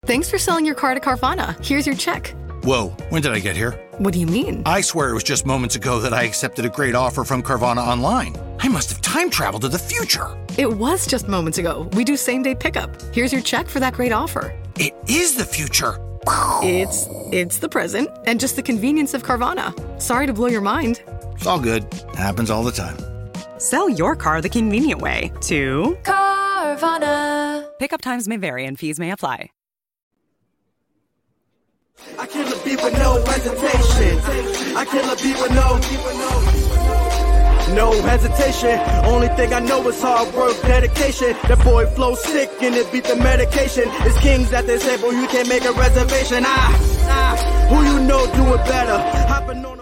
Thanks for selling your car to Carvana. Here's your check. Whoa, when did I get here? What do you mean? I swear it was just moments ago that I accepted a great offer from Carvana Online. I must have time traveled to the future. It was just moments ago. We do same-day pickup. Here's your check for that great offer. It is the future. It's the present and just the convenience of Carvana. Sorry to blow your mind. It's all good. Happens all the time. Sell your car the convenient way to Carvana. Pickup times may vary and fees may apply. I kill a beat with no hesitation. I kill a beat with no hesitation. Only thing I know is hard work, dedication. That boy flow sick and it beat the medication. It's kings at the table, you can't make a reservation. Who you know do it better? Hopping on a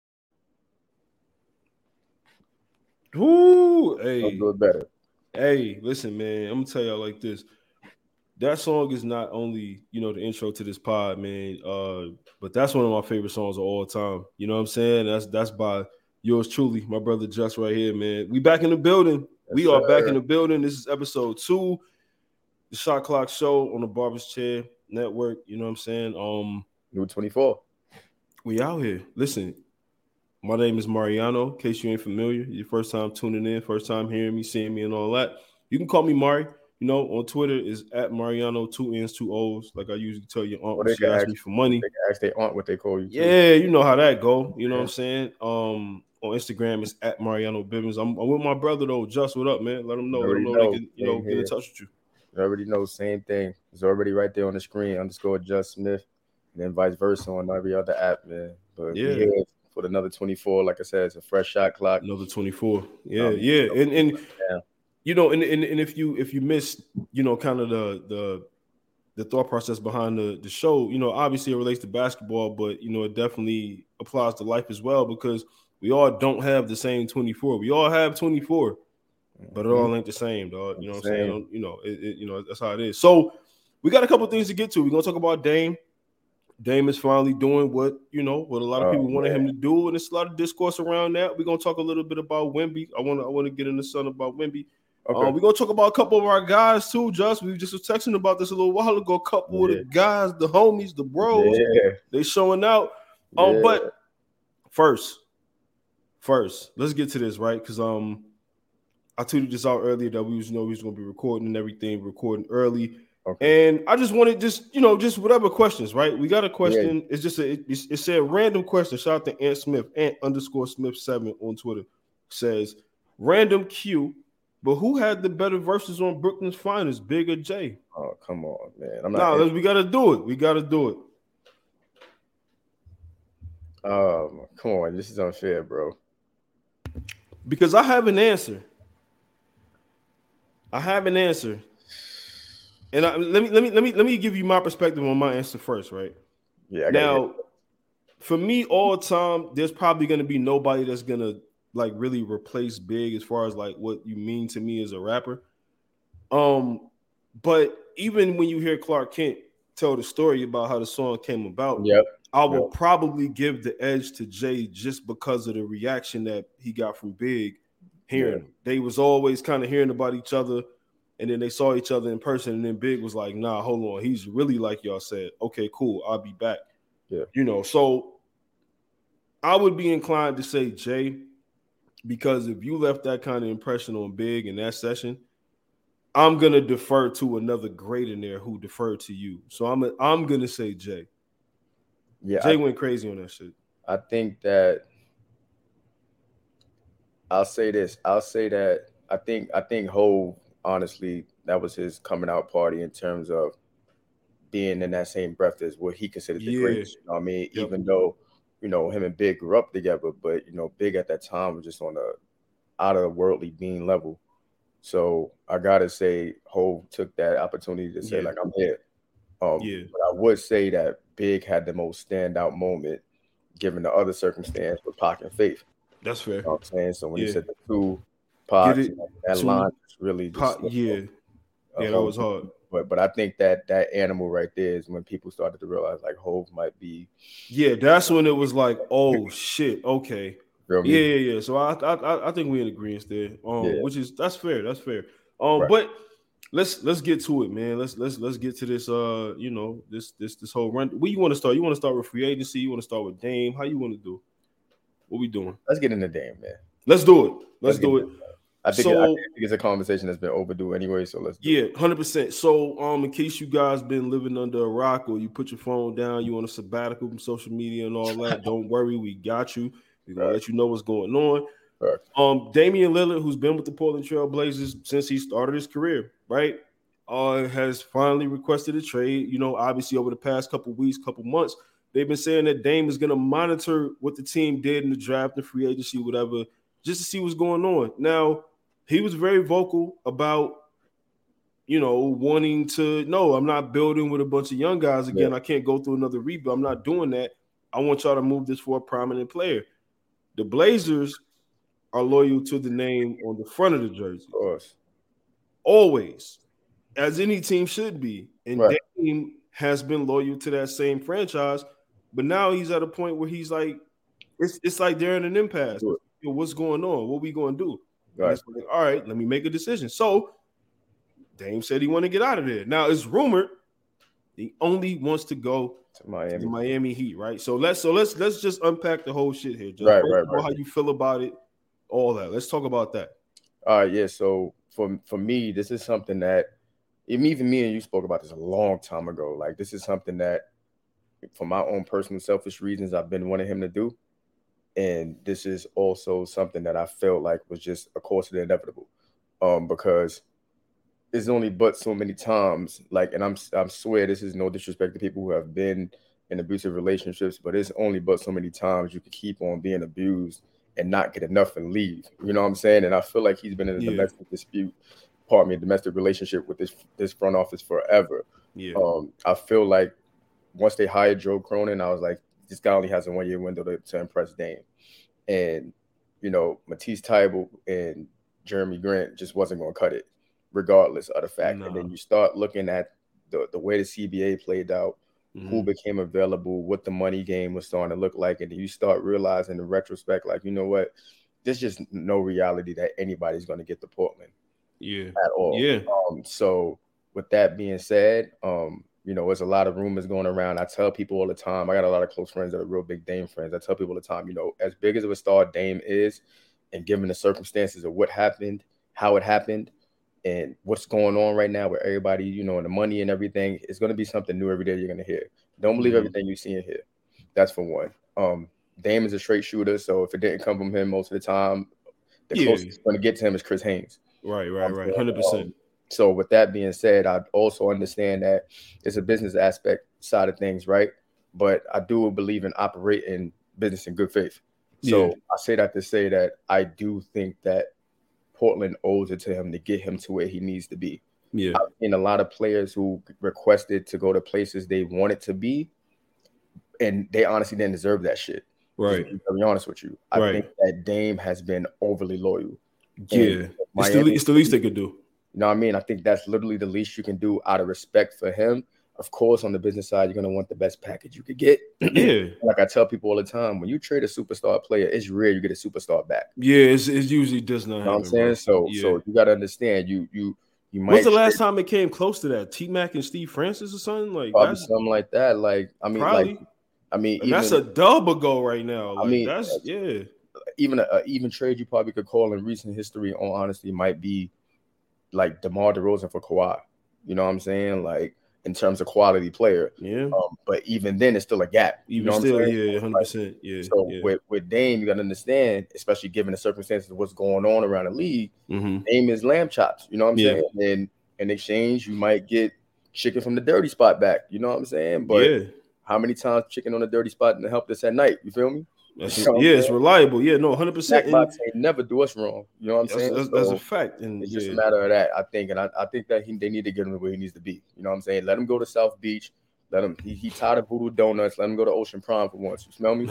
flight. Ooh, hey. I'll do it better. Hey, listen, man. I'm gonna tell y'all like this. That song is not only, the intro to this pod, man, but that's one of my favorite songs of all time. You know what I'm saying? That's by yours truly, my brother Just right here, man. We back in the building. We are back in the building. This is episode 2, the Shot Clock Show on the Barber's Chair Network. You know what I'm saying? New 24. We out here. Listen, my name is Mariano. In case you ain't familiar, your first time tuning in, first time hearing me, seeing me, and all that. You can call me Mari. On Twitter is at Mariano, 2 N's, 2 O's. Like I usually tell your aunt when she asks me for money. They can ask their aunt what they call you. Yeah, you know how that go. You know what I'm saying? On Instagram, it's at Mariano Bibbins. I'm with my brother though. Just what up, man? Let them know. They can, get in touch with you. You already know, same thing. It's already right there on the screen. _Just Smith, and then vice versa on every other app, man. But yeah, here for another 24. Like I said, it's a fresh shot clock. Another 24. Yeah, and if you missed, kind of the thought process behind the show, obviously it relates to basketball, but it definitely applies to life as well, because we all don't have the same 24. We all have 24, but it all ain't the same, dog. You know what I'm saying? That's how it is. So we got a couple things to get to. We're gonna talk about Dame. Dame is finally doing what a lot of people wanted him to do, and there's a lot of discourse around that. We're gonna talk a little bit about Wemby. I want to get into something about Wemby. Okay. We're gonna talk about a couple of our guys too, Just. We just was texting about this a little while ago. A couple of the guys, the homies, the bros, they showing out. But first, let's get to this, right? Because I tweeted this out earlier that we was gonna be recording and everything, recording early. Okay. And I just wanted just whatever questions, right? We got a question. Yeah. It's just it said random question. Shout out to Ant Smith, Ant_Smith7 on Twitter. Says random Q. But who had the better verses on Brooklyn's Finest, Big or Jay? Oh, come on, man. We got to do it. We got to do it. Come on. This is unfair, bro. Because I have an answer. And let me give you my perspective on my answer first, right? Yeah. Now, for me, all time, there's probably going to be nobody that's going to really replace Big as far as what you mean to me as a rapper. But even when you hear Clark Kent tell the story about how the song came about, I will probably give the edge to Jay just because of the reaction that he got from Big hearing him. They was always kind of hearing about each other, and then they saw each other in person, and then Big was like, nah, hold on, he's really like y'all said. Okay, cool, I'll be back. Yeah. So I would be inclined to say Jay, because if you left that kind of impression on Big in that session, I'm gonna defer to another great in there who deferred to you. So I'm gonna say Jay. Yeah, Jay went crazy on that shit. I think that I'll say this. I'll say that I think Hov, honestly, that was his coming out party in terms of being in that same breath as what he considered the greatest. You know what I mean? Yep. Even though him and Big grew up together, but Big at that time was just on a out of the worldly being level. So I gotta say, Hov took that opportunity to say I'm here. But I would say that Big had the most standout moment, given the other circumstance with Pac and Faith. That's fair. You know what I'm saying? So when you said the two Pacs, that line really just that was hard. But I think that animal right there is when people started to realize Hov might be. Yeah, that's when it was like, oh shit, okay. Yeah. So I think we're in agreement there. Which is that's fair. Right. But let's get to it, man. Let's get to this. This whole run. Where you want to start? You want to start with free agency? You want to start with Dame? How you want to do? What we doing? Let's get into Dame, man. Let's do it. Let's do it. I think it's a conversation that's been overdue anyway. So let's do it. 100%. So in case you guys been living under a rock or you put your phone down, you on a sabbatical from social media and all that, don't worry, we got you. We're gonna let you know what's going on. Right. Damian Lillard, who's been with the Portland Trail Blazers since he started his career, right? Has finally requested a trade. You know, obviously over the past couple weeks, couple months, they've been saying that Dame is going to monitor what the team did in the draft, the free agency, whatever, just to see what's going on. Now, he was very vocal about, wanting to, no, I'm not building with a bunch of young guys again. I can't go through another rebuild. I'm not doing that. I want y'all to move this for a prominent player. The Blazers are loyal to the name on the front of the jersey. Of course. Always. As any team should be. And Dame has been loyal to that same franchise, but now he's at a point where he's like, it's like they're in an impasse. What's going on? What we going to do? Right. Like, all right, let me make a decision. So Dame said he want to get out of there. Now it's rumored he only wants to go to Miami Heat, right? So let's just unpack the whole shit here. Just right. How you feel about it, all that. Let's talk about that. All right, yeah. So for me, this is something that even me and you spoke about this a long time ago. Like, this is something that, for my own personal selfish reasons, I've been wanting him to do. And this is also something that I felt like was just a course of the inevitable, because there's only but so many times, like, and I swear this is no disrespect to people who have been in abusive relationships, but it's only but so many times you can keep on being abused and not get enough and leave. You know what I'm saying? And I feel like he's been in a domestic dispute, a domestic relationship with this front office forever. Yeah. I feel like once they hired Joe Cronin, I was like, this guy only has a 1-year window to impress Dame. And, Matisse Thybulle and Jeremy Grant just wasn't going to cut it, regardless of the fact. No. And then you start looking at the way the CBA played out, who became available, what the money game was starting to look like. And then you start realizing in retrospect, like, you know what, there's just no reality that anybody's going to get to Portland. Yeah. At all. Yeah. So with that being said, there's a lot of rumors going around. I tell people all the time, I got a lot of close friends that are real big Dame friends. I tell people all the time, as big as of a star Dame is, and given the circumstances of what happened, how it happened, and what's going on right now with everybody, and the money and everything, it's going to be something new every day you're going to hear. Don't believe everything you see and hear. That's for one. Dame is a straight shooter, so if it didn't come from him most of the time, the closest going to get to him is Chris Haynes. Right, 100%. So with that being said, I also understand that it's a business aspect side of things, right? But I do believe in operating business in good faith. So I say that to say that I do think that Portland owes it to him to get him to where he needs to be. Yeah. I've seen a lot of players who requested to go to places they wanted to be, and they honestly didn't deserve that shit. Right. To be honest with you. I think that Dame has been overly loyal. Yeah. It's the least they could do. You know what I mean? I think that's literally the least you can do out of respect for him. Of course, on the business side, you're going to want the best package you could get. Yeah. Like I tell people all the time, when you trade a superstar player, it's rare you get a superstar back. Yeah, it usually does not happen. You know what I'm saying? So you got to understand, you might. What's the last time it came close to that? T-Mac and Steve Francis or something? Like probably something like that. Like, I mean, probably. Even, that's a dub ago right now. Like, even even trade you probably could call in recent history, on honestly, might be like DeMar DeRozan for Kawhi. You know what I'm saying? Like, in terms of quality player. Yeah. But even then, it's still a gap. Even still, 100%. Yeah. So with Dame, you got to understand, especially given the circumstances of what's going on around the league, Dame is lamb chops. You know what I'm saying? And in exchange, you might get chicken from the dirty spot back. You know what I'm saying? But how many times chicken on the dirty spot and helped us at night? You feel me? It's reliable. Yeah, no, 100%. Box ain't never do us wrong. You know what I'm saying? That's a fact. And it's just a matter of that, I think. And I think that they need to get him where he needs to be. You know what I'm saying? Let him go to South Beach. Let him. He tired of Voodoo Donuts. Let him go to Ocean Prime for once. You smell me?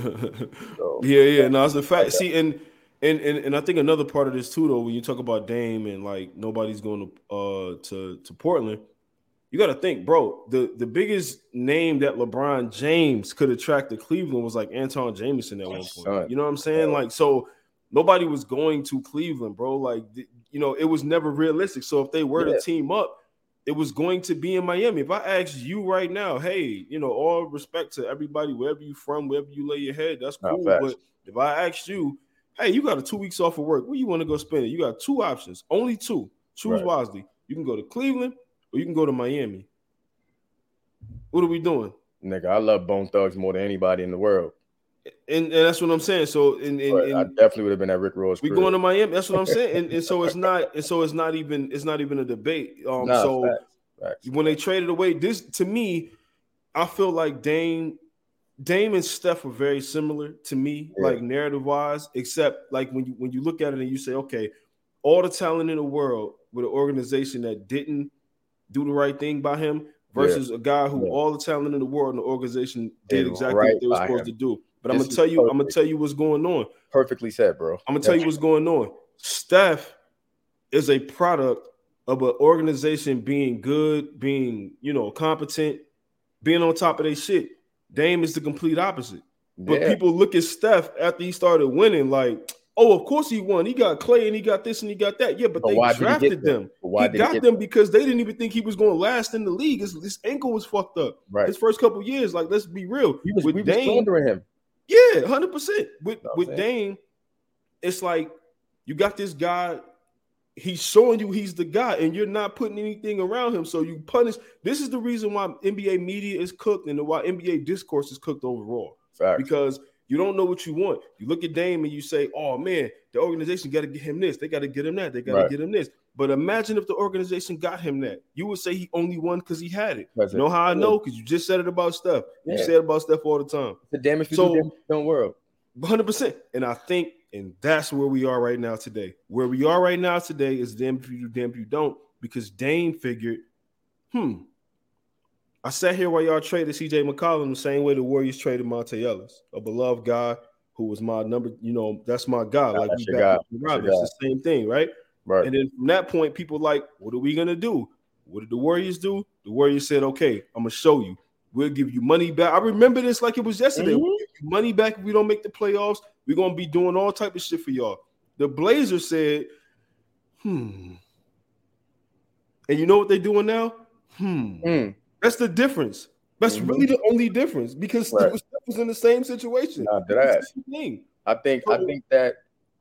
No, it's a fact. See, and I think another part of this too, though, when you talk about Dame and like nobody's going to Portland. You got to think, bro, the biggest name that LeBron James could attract to Cleveland was like Anton Jameson at one point. You know what I'm saying? Like, so nobody was going to Cleveland, bro. Like, it was never realistic. So if they were to team up, it was going to be in Miami. If I asked you right now, hey, all respect to everybody, wherever you from, wherever you lay your head, that's cool. But if I asked you, hey, you got 2 weeks off of work, where you want to go spend it? You got 2 options, only 2. Choose wisely. You can go to Cleveland or you can go to Miami. What are we doing? Nigga, I love Bone Thugs more than anybody in the world. And that's what I'm saying. So and I definitely would have been at Rick Ross. We going to Miami. That's what I'm saying. And so it's not even a debate. Facts. When they traded away, this to me, I feel like Dame and Steph were very similar to me, like narrative wise, except like when you look at it and you say, okay, all the talent in the world with an organization that didn't do the right thing by him versus a guy who all the talent in the world and the organization did exactly what they were supposed to do. But I'm gonna tell you what's going on. Perfectly said, bro. I'm gonna tell you what's going on. Steph is a product of an organization being good, being competent, being on top of their shit. Dame is the complete opposite. But people look at Steph after he started winning, like, oh, of course he won. He got Clay and he got this and he got that. Yeah, but they drafted them. He got them because they didn't even think he was going to last in the league. His ankle was fucked up. Right. His first couple of years, like, let's be real. We was slandering him. Yeah, 100%. With Dame, it's like you got this guy. He's showing you he's the guy, and you're not putting anything around him. So you punish. This is the reason why NBA media is cooked and why NBA discourse is cooked overall. Facts. Because you don't know what you want. You look at Dame and you say, oh, man, the organization got to get him this. They got to get him that. They got to get him this. But imagine if the organization got him that. You would say he only won because he had it. You know how I know? Because you just said it about Steph. You say it about Steph all the time. The damn if you do, don't worry. 100%. And I think, and that's where we are right now today. Where we are right now today is damn if you do, damn if you don't, because Dame figured, I sat here while y'all traded C.J. McCollum the same way the Warriors traded Monte Ellis, a beloved guy who was my number, that's my guy. Like we back with Robin. It's the same thing, right? Right. And then from that point, people like, what are we going to do? What did the Warriors do? The Warriors said, okay, I'm going to show you. We'll give you money back. I remember this like it was yesterday. Mm-hmm. We'll give you money back if we don't make the playoffs. We're going to be doing all type of shit for y'all. The Blazers said, And you know what they're doing now? That's the difference. That's really the only difference because Steph was in the same situation. I think that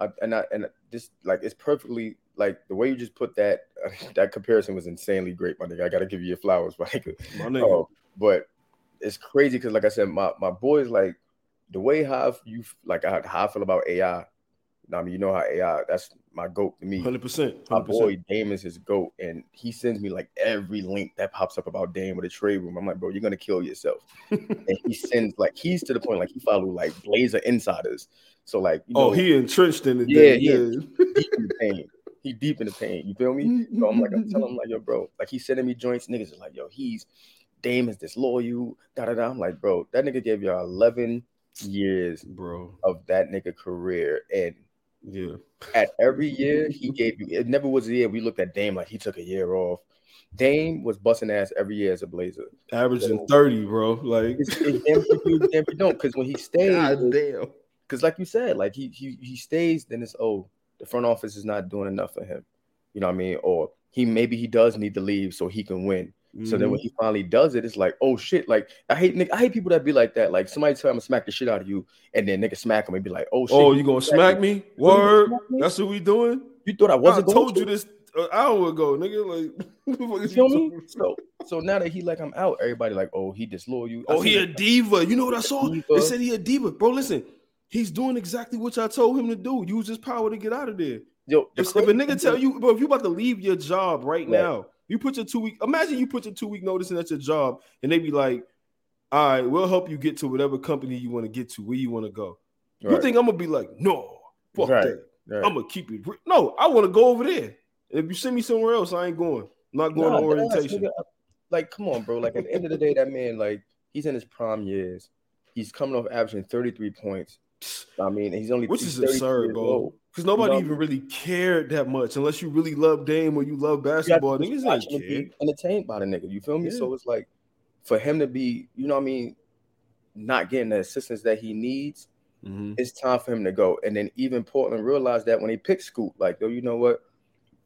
this like it's perfectly like the way you just put that that comparison was insanely great, my nigga. I gotta give you your flowers, my nigga. But it's crazy because, like I said, my boys like the way how I feel about AI. I mean, you know how AI, that's my GOAT to me. 100%. My boy Dame is his GOAT, and he sends me like every link that pops up about Dame with a trade room. I'm like, bro, you're gonna kill yourself. And he sends he's to the point he follow like Blazer insiders. So he entrenched in the deep in the pain. He deep in the pain. You feel me? So I'm telling him yo, bro, he's sending me joints. Niggas is like, yo, Dame is disloyal. I'm like, bro, that nigga gave y'all 11 years, bro, of that nigga career, and at every year he gave you. It never was a year we looked at Dame like he took a year off. Dame was busting ass every year as a Blazer, averaging 30, bro. Like it's damn if you don't, because when he stays, damn. Because like you said, he stays, then it's the front office is not doing enough for him. You know what I mean? Or maybe he does need to leave so he can win. Mm-hmm. So then when he finally does it, it's like, oh shit! Like I hate people that be like that. Like somebody tell him to smack the shit out of you, and then nigga smack him and be like, oh shit! Oh, you gonna smack me? Word? That's what we doing? You thought I wasn't? I told you this an hour ago, nigga. Like, you feel me? So now that he I'm out, everybody like, oh, he disloyal you. Oh, he a diva. You know what I saw? They said he a diva, bro. Listen, he's doing exactly what I told him to do. Use his power to get out of there. Yo, if a nigga tell you, bro, if you about to leave your job right now. You put your 2 week. Imagine you put your 2 week notice in at your job, and they be like, "All right, we'll help you get to whatever company you want to get to, where you want to go." Right. You think I'm gonna be like, "No, fuck that. Right. I'm gonna keep it." No, I want to go over there. If you send me somewhere else, I ain't going. I'm not going to orientation. Come on, bro. At the end of the day, that man, he's in his prime years. He's coming off averaging 33 points. I mean, he's only which is absurd, bro. Because nobody even really cared that much unless you really love Dame or you love basketball. Niggas ain't care. Entertained by the nigga. You feel me? Yeah. So it's for him to be, you know what I mean, not getting the assistance that he needs, it's time for him to go. And then even Portland realized that when he picked Scoot, yo, you know what?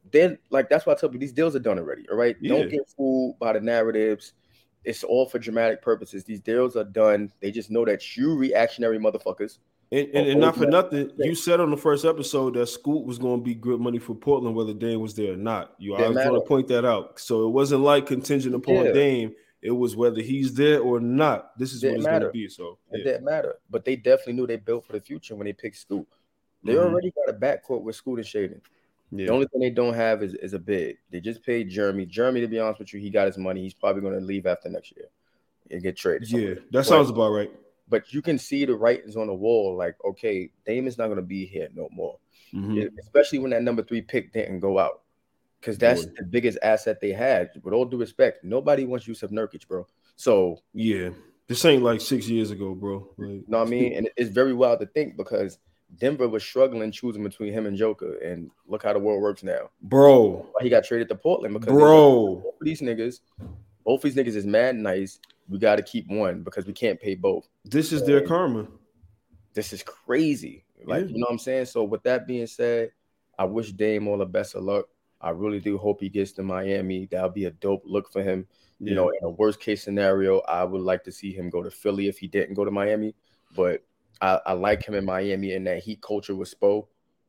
then like that's why I tell you these deals are done already. All right, don't get fooled by the narratives. It's all for dramatic purposes. These deals are done. They just know that you reactionary motherfuckers. And not for nothing, you said on the first episode that Scoot was going to be good money for Portland, whether Dame was there or not. I was going to point that out. So it wasn't like contingent upon Dame. It was whether he's there or not. This is what it's going to be. So it didn't matter. But they definitely knew they built for the future when they picked Scoot. They already got a backcourt with Scoot and Shaedon. Yeah. The only thing they don't have is a big. They just paid Jeremy. Jeremy, to be honest with you, he got his money. He's probably going to leave after next year and get traded. Yeah, that sounds about right. But you can see the writings on the wall, like, okay, Dame is not going to be here no more. Especially when that number 3 pick didn't go out. Because that's the biggest asset they had. With all due respect, nobody wants Jusuf Nurkic, bro. So yeah, this ain't like 6 years ago, bro. Like, you know what I mean? And it's very wild to think because Denver was struggling choosing between him and Joker, and look how the world works now, bro. He got traded to Portland because both of these niggas is mad nice. We got to keep one because we can't pay both. This is their karma. This is crazy. Like, you know what I'm saying? So with that being said, I wish Dame all the best of luck. I really do hope he gets to Miami. That'll be a dope look for him. You know, in a worst case scenario, I would like to see him go to Philly if he didn't go to Miami. But I like him in Miami in that heat culture with Spo.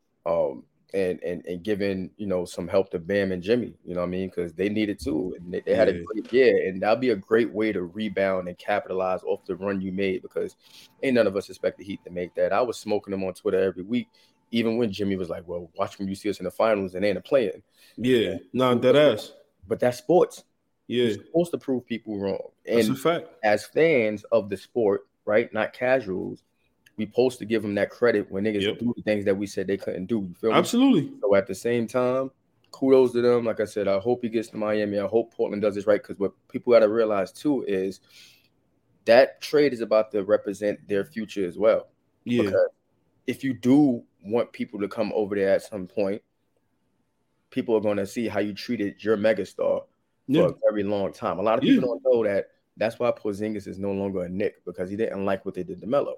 And giving, you know, some help to Bam and Jimmy, you know what I mean? Because they needed too. And they had a great year. And that'll be a great way to rebound and capitalize off the run you made because ain't none of us expect the Heat to make that. I was smoking them on Twitter every week, even when Jimmy was like, well, watch when you see us in the finals and they ain't playing. Yeah, not that ass. But that's sports. Yeah. You're supposed to prove people wrong. And that's a fact. As fans of the sport, right, not casuals, we supposed to give them that credit when niggas do the things that we said they couldn't do. You feel me? Absolutely. So at the same time, kudos to them. Like I said, I hope he gets to Miami. I hope Portland does this right because what people got to realize too is that trade is about to represent their future as well. Yeah. Because if you do want people to come over there at some point, people are going to see how you treated your megastar for a very long time. A lot of people don't know that. That's why Porzingis is no longer a Knick because he didn't like what they did to Melo.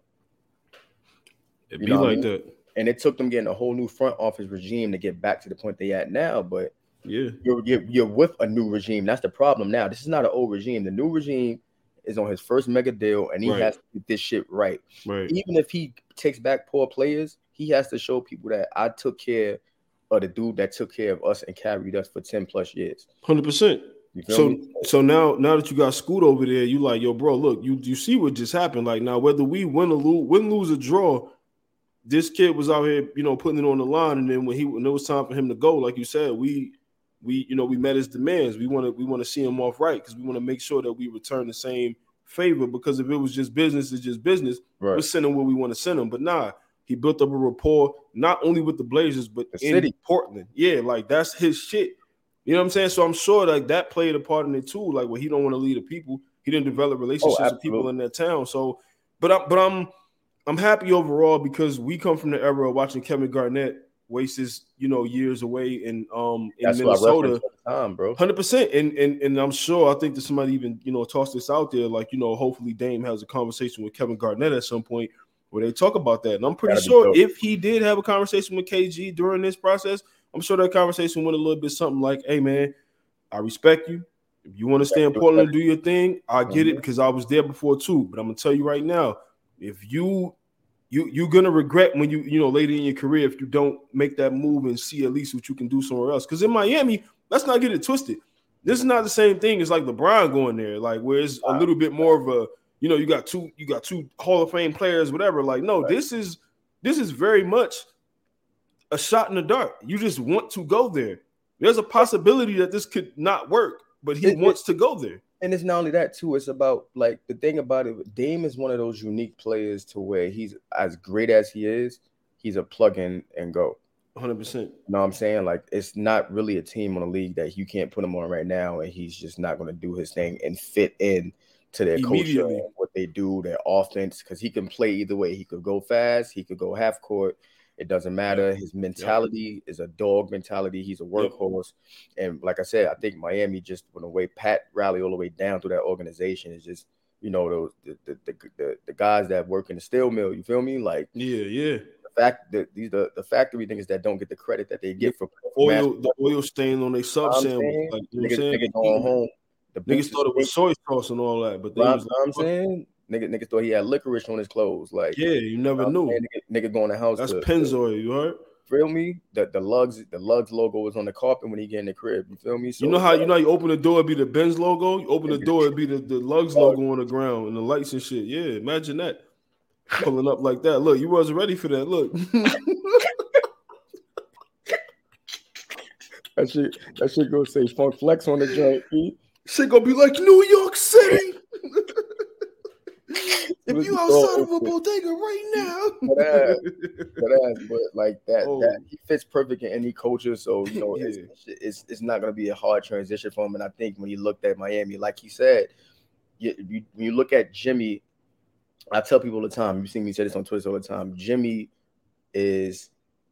It'd be like that. And it took them getting a whole new front office regime to get back to the point they at now. But you're with a new regime. That's the problem now. This is not an old regime. The new regime is on his first mega deal, and he has to get this shit right. Even if he takes back poor players, he has to show people that I took care of the dude that took care of us and carried us for 10 plus years. 100%. So now that you got Scoot over there, you like, yo, bro, look, you see what just happened. Like now, whether we win, lose, or draw, this kid was out here, you know, putting it on the line, and then when it was time for him to go, like you said, we met his demands. We want to see him off right because we want to make sure that we return the same favor. Because if it was just business, it's just business. We'll send him where we want to send him. But nah, he built up a rapport not only with the Blazers but in Portland. Yeah, like that's his shit. You know what I'm saying? So I'm sure like that played a part in it too. Like where he don't want to lead the people, he didn't develop relationships with people in that town. So, but I'm happy overall because we come from the era of watching Kevin Garnett waste his, you know, years away in Minnesota. 100%. And I'm sure I think that somebody even, you know, tossed this out there, like, you know, hopefully Dame has a conversation with Kevin Garnett at some point where they talk about that. And I'm pretty sure if he did have a conversation with KG during this process, I'm sure that conversation went a little bit something like, hey man, I respect you. If you want to stay in Portland and do your thing, I get it because I was there before too. But I'm gonna tell you right now, if you're gonna regret when you know later in your career if you don't make that move and see at least what you can do somewhere else. Because in Miami, let's not get it twisted. This is not the same thing as like LeBron going there, like where it's a little bit more of a, you know, you got two Hall of Fame players, whatever. Like, no, this is very much a shot in the dark. You just want to go there. There's a possibility that this could not work, but he wants to go there. And it's not only that too, it's about like the thing about it, Dame is one of those unique players to where he's as great as he is, he's a plug in and go. 100%. You know what I'm saying? Like it's not really a team on the league that you can't put him on right now and he's just not going to do his thing and fit in to their culture and what they do, their offense, because he can play either way. He could go fast, he could go half court. It doesn't matter. His mentality is a dog mentality. He's a workhorse. And like I said, I think Miami just went away. Pat rallied all the way down through that organization. It's just, you know, those the guys that work in the steel mill. You feel me? Like the the factory niggas that don't get the credit that they get for the oil stain on their sub sandwich. Like, you know what I'm saying? Niggas going home. The niggas thought it was soy sauce and all that, but they was like, I'm saying niggas thought he had licorice on his clothes. Like, yeah, you never knew. Nigga going to the house. That's Pennzoil, you heard? Feel me? The Lugs logo was on the carpet when he get in the crib. You feel me? So, you know how you open the door, it'd be the Benz logo. You open the door, it'd be the Lugs logo on the ground and the lights and shit. Yeah, imagine that pulling up like that. Look, you wasn't ready for that. Look. That shit gonna say Funk Flex on the joint. Shit gonna be like New York City. If you outside of a bodega right now, but like that he fits perfect in any culture. So you know, it's not gonna be a hard transition for him. And I think when he looked at Miami, like he said, when you look at Jimmy, I tell people all the time. You see me say this on Twitter all the time. Jimmy is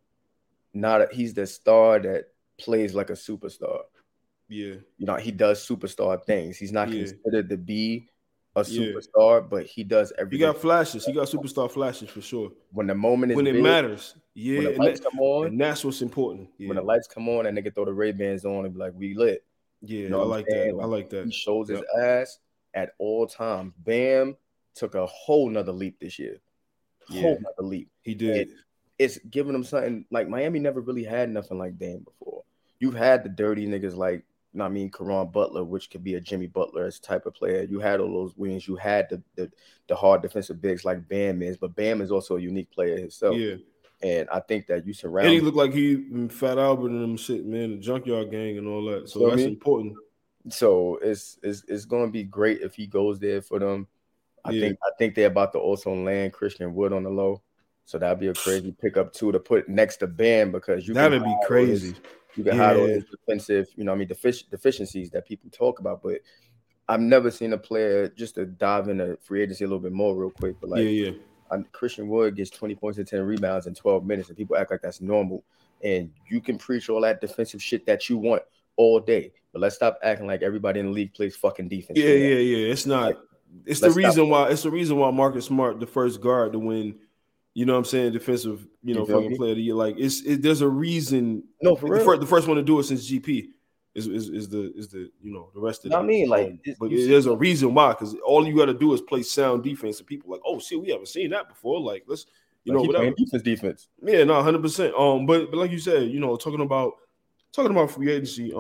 he's the star that plays like a superstar. Yeah, you know, he does superstar things. He's not considered to be a superstar, but he does everything. He got flashes. He got superstar flashes for sure. When the moment is when it big, matters. Yeah, when the lights come on, and that's what's important. Yeah. When the lights come on, and nigga throw the Ray-Bans on and be like, "We lit." Yeah, you know I like that. I like that. He shows his ass at all times. Bam took a whole nother leap this year. Whole nother leap. He did. And it's giving him something like Miami never really had nothing like Dame before. You've had the dirty niggas like, Caron Butler, which could be a Jimmy Butler type of player. You had all those wings. You had the hard defensive bigs like Bam is, but Bam is also a unique player himself. Yeah. And I think that you surround. And he looked like he Fat Albert and them shit, man, the Junkyard Gang and all that. So that's important. So it's going to be great if he goes there for them. I think they're about to also land Christian Wood on the low. So that'd be a crazy pickup too to put next to Bam because that'd be crazy. You can hide all these defensive, deficiencies that people talk about. But I've never seen a player, just to dive into free agency a little bit more real quick. But Christian Wood gets 20 points and 10 rebounds in 12 minutes, and people act like that's normal. And you can preach all that defensive shit that you want all day. But let's stop acting like everybody in the league plays fucking defense. Yeah. It's not. It's the reason why. It's the reason why Marcus Smart, the first guard to win. You know what I'm saying? Defensive, fucking player of the year. Like there's a reason. No, for real. The first one to do it since GP is the the rest of it. But there's a reason why, because all you got to do is play sound defense, and people like, oh shit, we haven't seen that before. Like let's whatever. Defense. Yeah, no, 100%. But like you said, talking about free agency.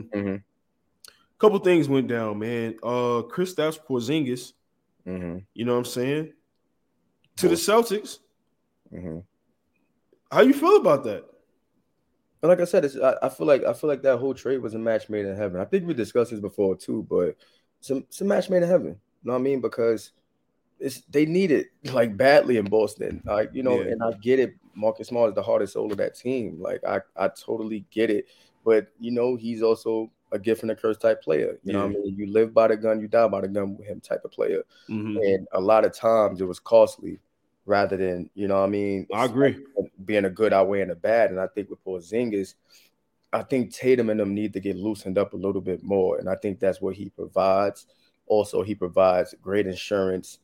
Couple things went down, man. Kristaps Porzingis. You know what I'm saying? To the Celtics. How you feel about that? And like I said, I feel like that whole trade was a match made in heaven. I think we discussed this before too, but it's a match made in heaven. You know what I mean? Because they need it like badly in Boston. And I get it. Marcus Smart is the heart and soul of that team. Like I totally get it. But he's also a gift and a curse type player. You know what I mean? You live by the gun, you die by the gun with him type of player. And a lot of times it was costly rather than, I agree. Being a good outweighing a bad. And I think with Porzingis, I think Tatum and them need to get loosened up a little bit more. And I think that's what he provides. Also, he provides great insurance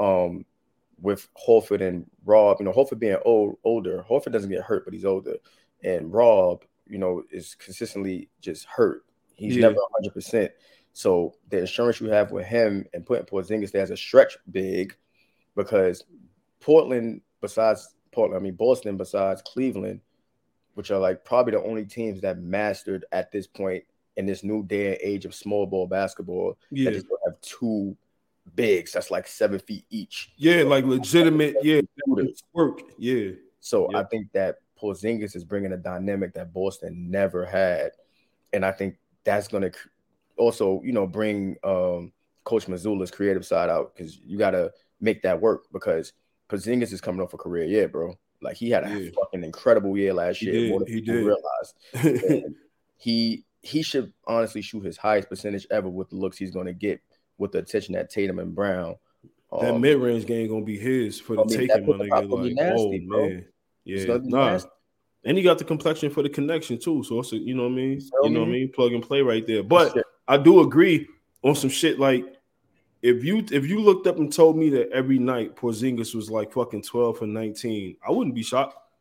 with Horford and Rob. Horford being older. Horford doesn't get hurt, but he's older. And Rob, is consistently just hurt. He's never 100%. So the insurance you have with him and putting Porzingis there as a stretch big, because Boston besides Cleveland, which are like probably the only teams that mastered at this point in this new day and age of small ball basketball, that just don't have two bigs that's like 7 feet each. Yeah, like legitimate, work. Yeah. So I think that Porzingis is bringing a dynamic that Boston never had, and I think that's going to also, bring Coach Mazzulla's creative side out, because you got to make that work, because Porzingis is coming off a career year, bro. Like he had a fucking incredible year last year. More than people realized. He should honestly shoot his highest percentage ever with the looks he's going to get with the attention that Tatum and Brown. That mid-range game going to be his for the taking, my nigga. Like, nasty, bro. Man. Yeah, and he got the complexion for the connection too. So it's you know what I mean? Plug and play right there. But I do agree on some shit. Like if you looked up and told me that every night Porzingis was like fucking 12 and 19, I wouldn't be shocked.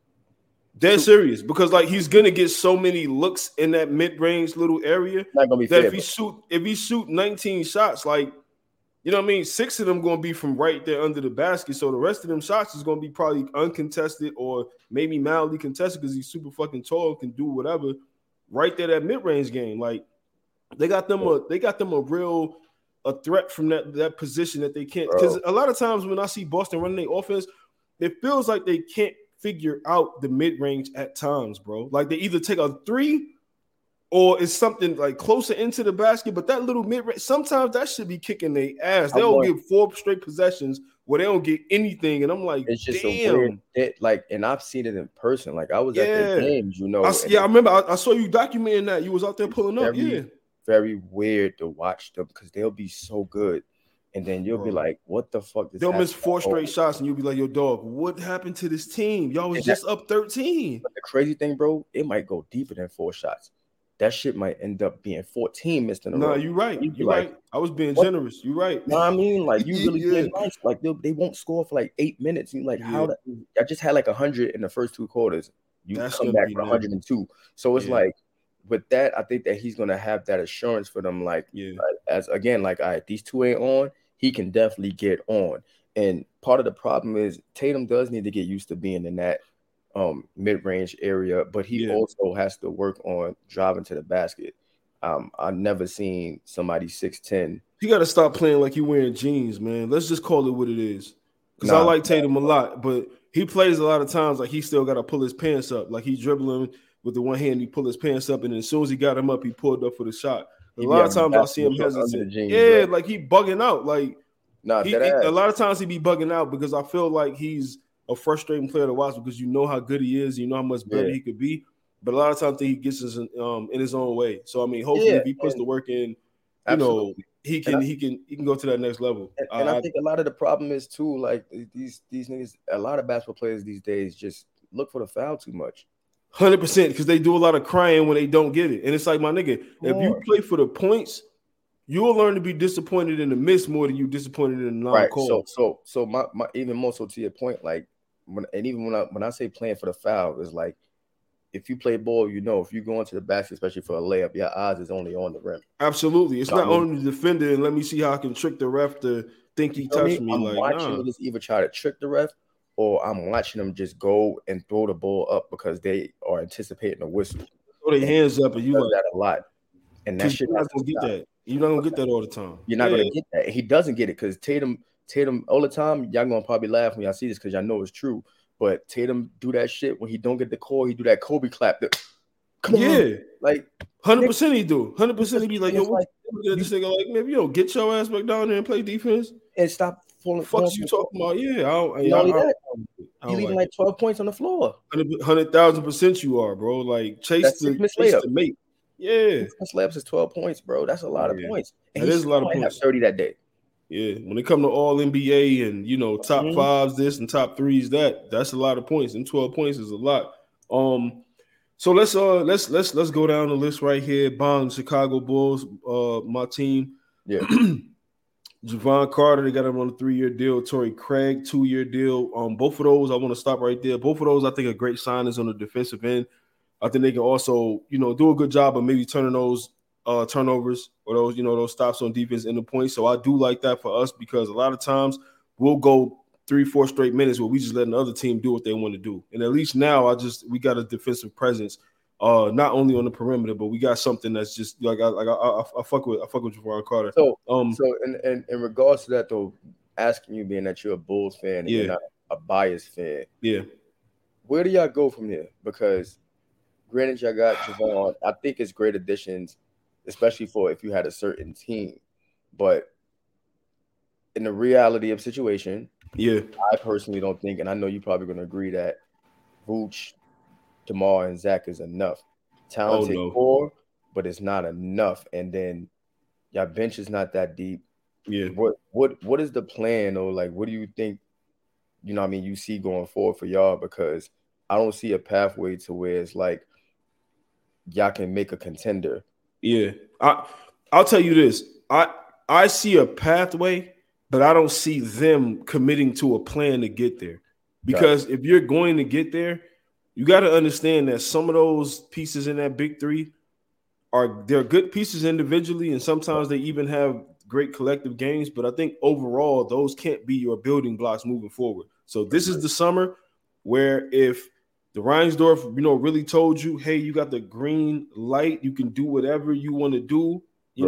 Dead serious, because like he's gonna get so many looks in that mid-range little area not gonna be that fair, if he shoot 19 shots, like, you know what I mean, 6 of them gonna be from right there under the basket. So the rest of them shots is gonna be probably uncontested or maybe mildly contested because he's super fucking tall, can do whatever. Right there, that mid-range game, like they got them a real threat from that position that they can't. Because a lot of times when I see Boston running their offense, it feels like they can't figure out the mid-range at times, bro. Like they either take a 3 or it's something like closer into the basket, but that little mid-range, sometimes that should be kicking their ass. They'll get 4 straight possessions where they don't get anything, and I'm like, it's just damn. a weird, like, and I've seen it in person. Like I was at the games, you know. I remember I saw you documenting that. You was out there pulling up. Very weird to watch them because they'll be so good. And then you'll be like, what the fuck? They'll miss 4 straight shots, and you'll be like, yo, dog, what happened to this team? Y'all was just up 13. But the crazy thing, bro, it might go deeper than 4 shots. That shit might end up being 14 missed in a row. No, you're right. You're right. I was being generous. You're right. No, I mean, like, you really being nice. Like, they won't score for like 8 minutes. You like, how? I just had like 100 in the first 2 quarters. That's come back for 102. So it's like, with that, I think that he's gonna have that assurance for them. Like, as again, like, all right, these 2 ain't on. He can definitely get on. And part of the problem is Tatum does need to get used to being in that mid-range area, but he also has to work on driving to the basket. I've never seen somebody 6'10". He got to stop playing like you wearing jeans, man. Let's just call it what it is. Because I like Tatum a lot, but he plays a lot of times like he still got to pull his pants up. Like he's dribbling with the one hand, he pull his pants up, and then as soon as he got him up, he pulled up for the shot. A lot of times I see him hesitant. Like he bugging out. Like a lot of times he be bugging out because I feel like he's a frustrating player to watch because you know how good he is, you know how much better he could be. But a lot of times he gets in his own way. So I mean, hopefully if he puts the work in, you know, he can go to that next level. And I think a lot of the problem is too, like these niggas, a lot of basketball players these days just look for the foul too much. 100% because they do a lot of crying when they don't get it. And it's like, my nigga, if you play for the points, you'll learn to be disappointed in the miss more than you disappointed in the non-call. Right. So my even more so to your point, like when I say playing for the foul, is like if you play ball, you know, if you go into the basket, especially for a layup, your eyes is only on the rim. Absolutely. It's not only the defender and let me see how I can trick the ref to think he touched me. I'm watching niggas either try to trick the ref or I'm watching them just go and throw the ball up because they are anticipating a whistle. Throw their hands up and you like that a lot. And that shit not gonna get that. You're not gonna get that all the time. You're not gonna get that. He doesn't get it because Tatum all the time. Y'all gonna probably laugh when y'all see this because y'all know it's true. But Tatum do that shit when he don't get the call. He do that Kobe clap. Come on, like 100% he do. 100% he be like, yo, what this nigga like? Maybe yo, get your ass back down there and play defense and stop falling. Fuck you talking about? You leaving like 12 points on the floor. 100,000% you are, bro. Like chase the mate. Yeah, layups is 12 points, bro. That's a lot of points. And that is a lot of points. 30 that day. Yeah, when it come to all NBA and you know top fives, this and top threes, that's a lot of points. And 12 points is a lot. So let's go down the list right here. Bond, Chicago Bulls, my team. Yeah. Javon Carter, they got him on a 3-year deal. Torrey Craig, 2-year deal. Both of those, I want to stop right there. Both of those, I think, are great signings on the defensive end. I think they can also, you know, do a good job of maybe turning those turnovers or those, you know, those stops on defense into points. So I do like that for us because a lot of times we'll go 3-4 straight minutes where we just letting the other team do what they want to do. And at least now we got a defensive presence, not only on the perimeter, but we got something that's just like I fuck with Javon Carter. So in regards to that though, asking you being that you're a Bulls fan and you're not a biased fan, where do y'all go from here? Because granted, y'all got Javon. I think it's great additions, especially for if you had a certain team. But in the reality of the situation, I personally don't think, and I know you're probably going to agree that Vooch, DeMar, and Zach is enough. Talented core, but it's not enough. And then y'all bench is not that deep. Yeah. What is the plan, or like what do you think? You know what I mean, you see going forward for y'all, because I don't see a pathway to where it's like y'all can make a contender. Yeah. I'll tell you this. I see a pathway, but I don't see them committing to a plan to get there. Because if you're going to get there, you got to understand that some of those pieces in that big three they're good pieces individually, and sometimes they even have great collective games. But I think overall, those can't be your building blocks moving forward. So this is the summer where if the Reinsdorf, really told you, hey, you got the green light, you can do whatever you want to do,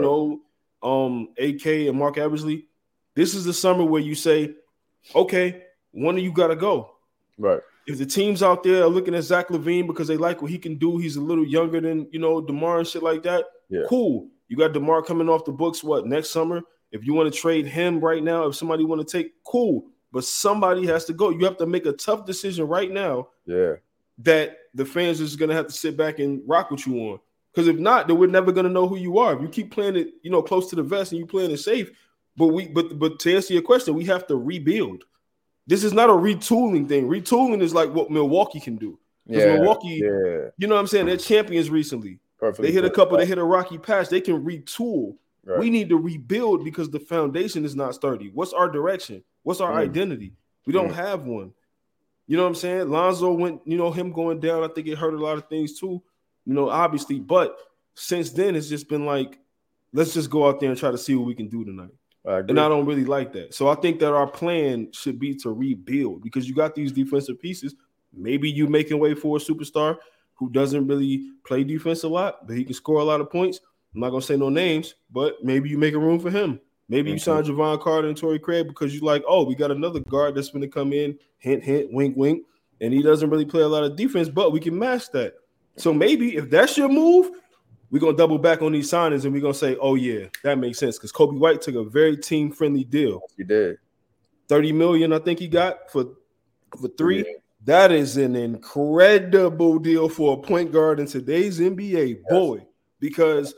AK and Mark Eversley, this is the summer where you say, okay, one of you got to go. Right. If the teams out there are looking at Zach LaVine because they like what he can do, he's a little younger than, DeMar and shit like that. Yeah. Cool. You got DeMar coming off the books, next summer? If you want to trade him right now, if somebody want to take, cool. But somebody has to go. You have to make a tough decision right now. Yeah. That the fans are just going to have to sit back and rock with you on. Because if not, then we're never going to know who you are. If you keep playing it, close to the vest and you playing it safe. But to answer your question, we have to rebuild. This is not a retooling thing. Retooling is like what Milwaukee can do. Because Milwaukee, you know what I'm saying? They're champions recently. Perfectly they hit they hit a rocky patch. They can retool. Right. We need to rebuild because the foundation is not sturdy. What's our direction? What's our identity? We don't have one. You know what I'm saying? Lonzo went, him going down, I think it hurt a lot of things too, obviously. But since then, it's just been like, let's just go out there and try to see what we can do tonight. And I don't really like that. So I think that our plan should be to rebuild because you got these defensive pieces. Maybe you making way for a superstar who doesn't really play defense a lot, but he can score a lot of points. I'm not going to say no names, but maybe you make a room for him. Maybe you sign Javon Carter and Torrey Craig because you're like, oh, we got another guard that's going to come in, hint, hint, wink, wink, and he doesn't really play a lot of defense, but we can match that. So maybe if that's your move, we're going to double back on these signings and we're going to say, oh, yeah, that makes sense because Kobe White took a very team-friendly deal. He did. $30 million, I think he got for 3. Yeah. That is an incredible deal for a point guard in today's NBA, boy, because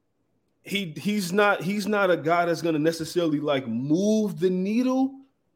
he's not a guy that's going to necessarily like move the needle,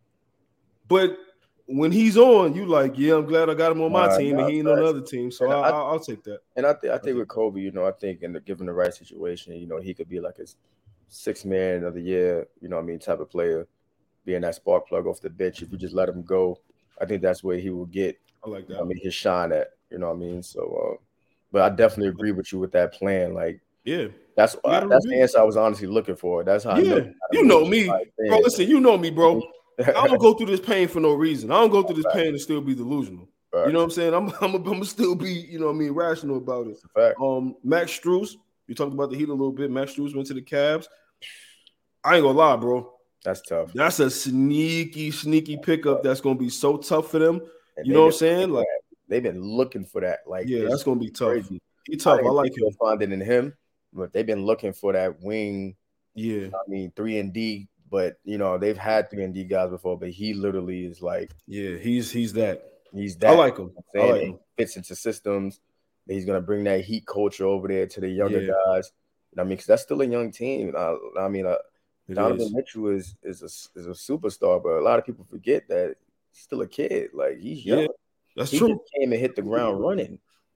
but when he's on, you like, yeah, I'm glad I got him on my team and he ain't on the other team, so I'll take that. And I think with Kobe, I think given the right situation, he could be like a 6th man of the year, type of player, being that spark plug off the bench. If you just let him go, I think that's where he will get. I like that. His shine at. So, but I definitely agree with you with that plan. Like, yeah, that's the answer I was honestly looking for. That's how. Yeah, you know me, bro. Listen, you know me, bro. I don't go through this pain for no reason. I don't go through this pain and still be delusional. Right. You know what I'm saying? I'm gonna still be, rational about it. Fact. Max Strus, you talked about the Heat a little bit. Max Strus went to the Cavs. I ain't gonna lie, bro. That's tough. That's a sneaky pickup that's gonna be so tough for them. And you know what I'm saying? Like they've been looking for that. Like, yeah, that's gonna be tough. He's tough. I like him. Find it in him, but they've been looking for that wing. Yeah, 3-and-D. But they've had 3-and-D guys before, but he literally is like, yeah, he's that. He's that. I like him. He fits into systems. He's gonna bring that Heat culture over there to the younger guys. Because that's still a young team. Donovan Mitchell is a superstar, but a lot of people forget that he's still a kid. Like he's young. Yeah, that's he true. Just came and hit the ground running.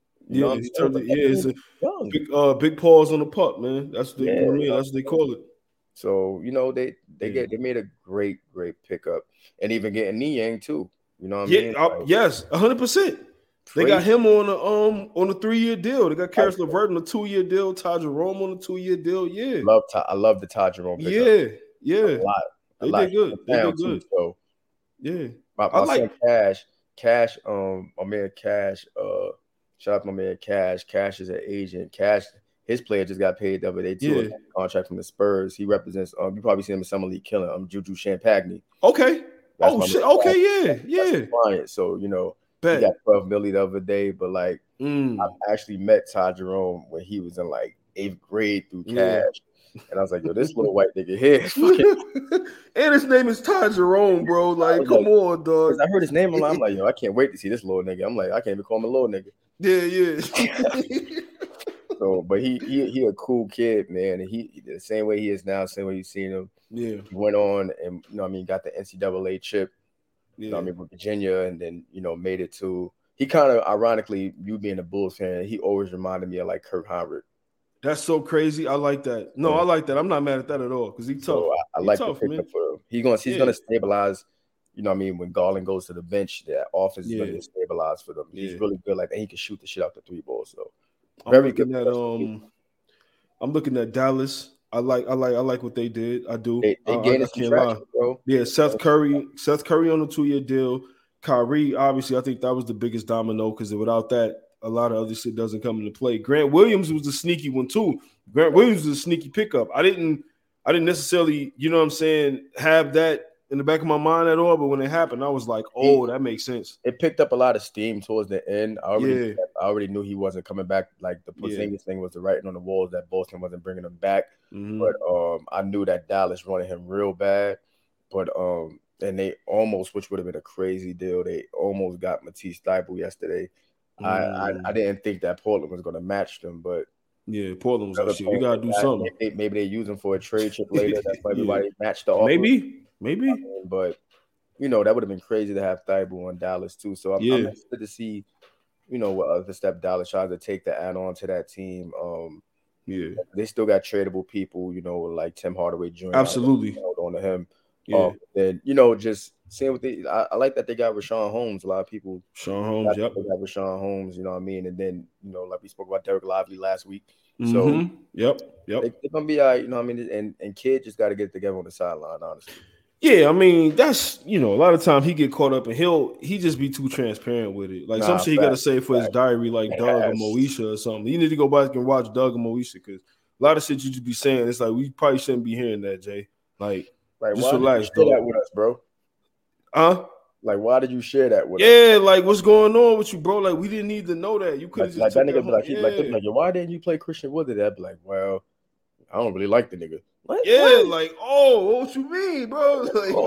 It's a big pause on the puck, man. That's what that's what they call it. So they made a great pickup, and even getting Niang too. You know what I mean? Yes, 100%. They got him on a 3-year deal. They got Karis LeVert on a 2-year deal. Ty Jerome on a 2-year deal. Yeah, I love the Ty Jerome pickup. Yeah, a lot. They did good. They did good. So yeah, my son Cash. My man Cash. Shout out to my man Cash. Cash is an agent. Cash. His player just got paid the other day too. Yeah. Contract from the Spurs. He represents. You probably seen him in Summer League killing. Juju Champagny. Okay. That's shit. Okay. Yeah. Client. So he got $12 million the other day. But like, I actually met Ty Jerome when he was in like 8th grade through Cash, and I was like, yo, this little white nigga here. And his name is Ty Jerome, bro. Like, come on, dog. I heard his name a lot. I'm like, yo, I can't wait to see this little nigga. I'm like, I can't even call him a little nigga. Yeah. So, but he a cool kid, man. And he the same way he is now, same way you seen him. Yeah. He went on and got the NCAA chip. With Virginia, and then made it to. He kind of ironically, you being a Bulls fan, he always reminded me of like Kirk Hinrich. That's so crazy. I like that. No, I like that. I'm not mad at that at all because he's tough. So I like the pickup for him. He's gonna stabilize you know what I mean, when Garland goes to the bench, that offense is going to get stabilized for them. He's really good like that. He can shoot the shit out the 3 ball. So very good. I'm looking at Dallas. I like what they did. I do. They gained some traction, bro. Yeah, Seth Curry on a 2-year deal. Kyrie, obviously, I think that was the biggest domino because without that, a lot of other shit doesn't come into play. Grant Williams was the sneaky one too. Grant Williams was a sneaky pickup. I didn't necessarily, you know what I'm saying, have that in the back of my mind at all, but when it happened, I was like, oh, that makes sense. It picked up a lot of steam towards the end. I already knew he wasn't coming back. Like the Porzingis thing was the writing on the walls that Boston wasn't bringing him back. Mm-hmm. But I knew that Dallas wanted him real bad. But and they almost, which would have been a crazy deal, they almost got Matisse Thybulle yesterday. I didn't think that Portland was going to match them, but Portland was like, shit, we gotta do something. Maybe they use him for a trade chip later. That's why everybody matched the offer. Maybe. But you know, that would have been crazy to have Thybulle on Dallas too. So I'm interested to see, you know, what other step Dallas tries to take to add on to that team. They still got tradable people, you know, like Tim Hardaway Jr. Absolutely. Held on to him. Then, you know, just seeing what I like that they got Richaun Holmes. A lot of people. Richaun Holmes, They got Richaun Holmes, you know what I mean? And then, you know, like we spoke about Derek Lively last week. So, they're going to be all right, you know what I mean? And Kid just got to get together on the sideline, honestly. Yeah, I mean, that's, you know, a lot of times he get caught up and he just be too transparent with it. Like some shit he got to say for his diary, like Doug or Moesha or something. You need to go back and watch Doug and Moesha because a lot of shit you just be saying, it's like we probably shouldn't be hearing that, Jay. Like just relax, dog. That with us, bro. Like, why did you share that with us? Yeah, like, what's going on with you, bro? Like, we didn't need to know that. You could have like that nigga be like, why didn't you play Christian Wood? I'd be like, well, I don't really like the nigga. What? Yeah, like, what you mean, bro?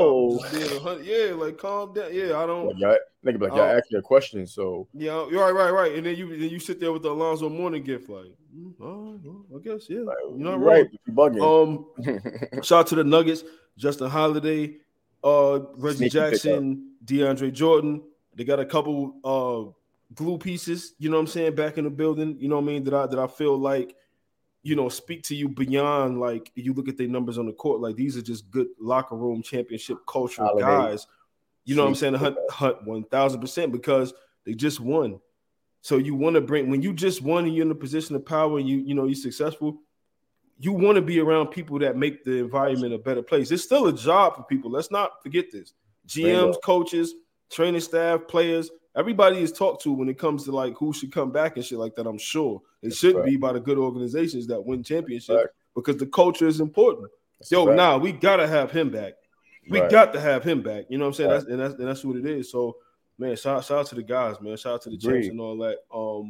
Like, like, calm down. Yeah, I don't. Like, nigga, like, y'all asked me a question, so. Yeah, you're right. And then you sit there with the Alonzo Mourning gift, like, I guess, yeah. Like, you're not right. You bugging. Shout out to the Nuggets, Justin Holiday, Reggie Jackson, DeAndre Jordan. They got a couple glue pieces, you know what I'm saying, back in the building, you know what I mean, that I feel like, you know, speak to you beyond, like, you look at their numbers on the court, like, these are just good locker room championship cultural guys. You know what I'm saying? 1,000% because they just won. So you want to when you just won and you're in a position of power and you know, you're successful, you want to be around people that make the environment a better place. It's still a job for people. Let's not forget this. GMs, coaches, training staff, players, everybody is talked to when it comes to like who should come back and shit like that. I'm sure it should be by the good organizations that win championships because the culture is important. We gotta have him back. We got to have him back. You know what I'm saying? That's what it is. So, man, shout out to the guys, man. Shout out to the champs and all that.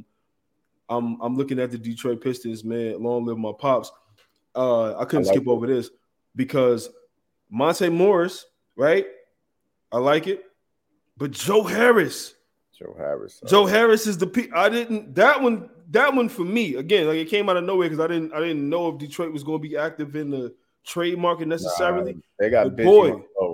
I'm looking at the Detroit Pistons, man. Long live my pops. I couldn't skip over this because Monte Morris, right? I like it, but Joe Harris. Joe Harris is the I didn't that one for me again. Like it came out of nowhere because I didn't know if Detroit was going to be active in the trade market necessarily. They got busy.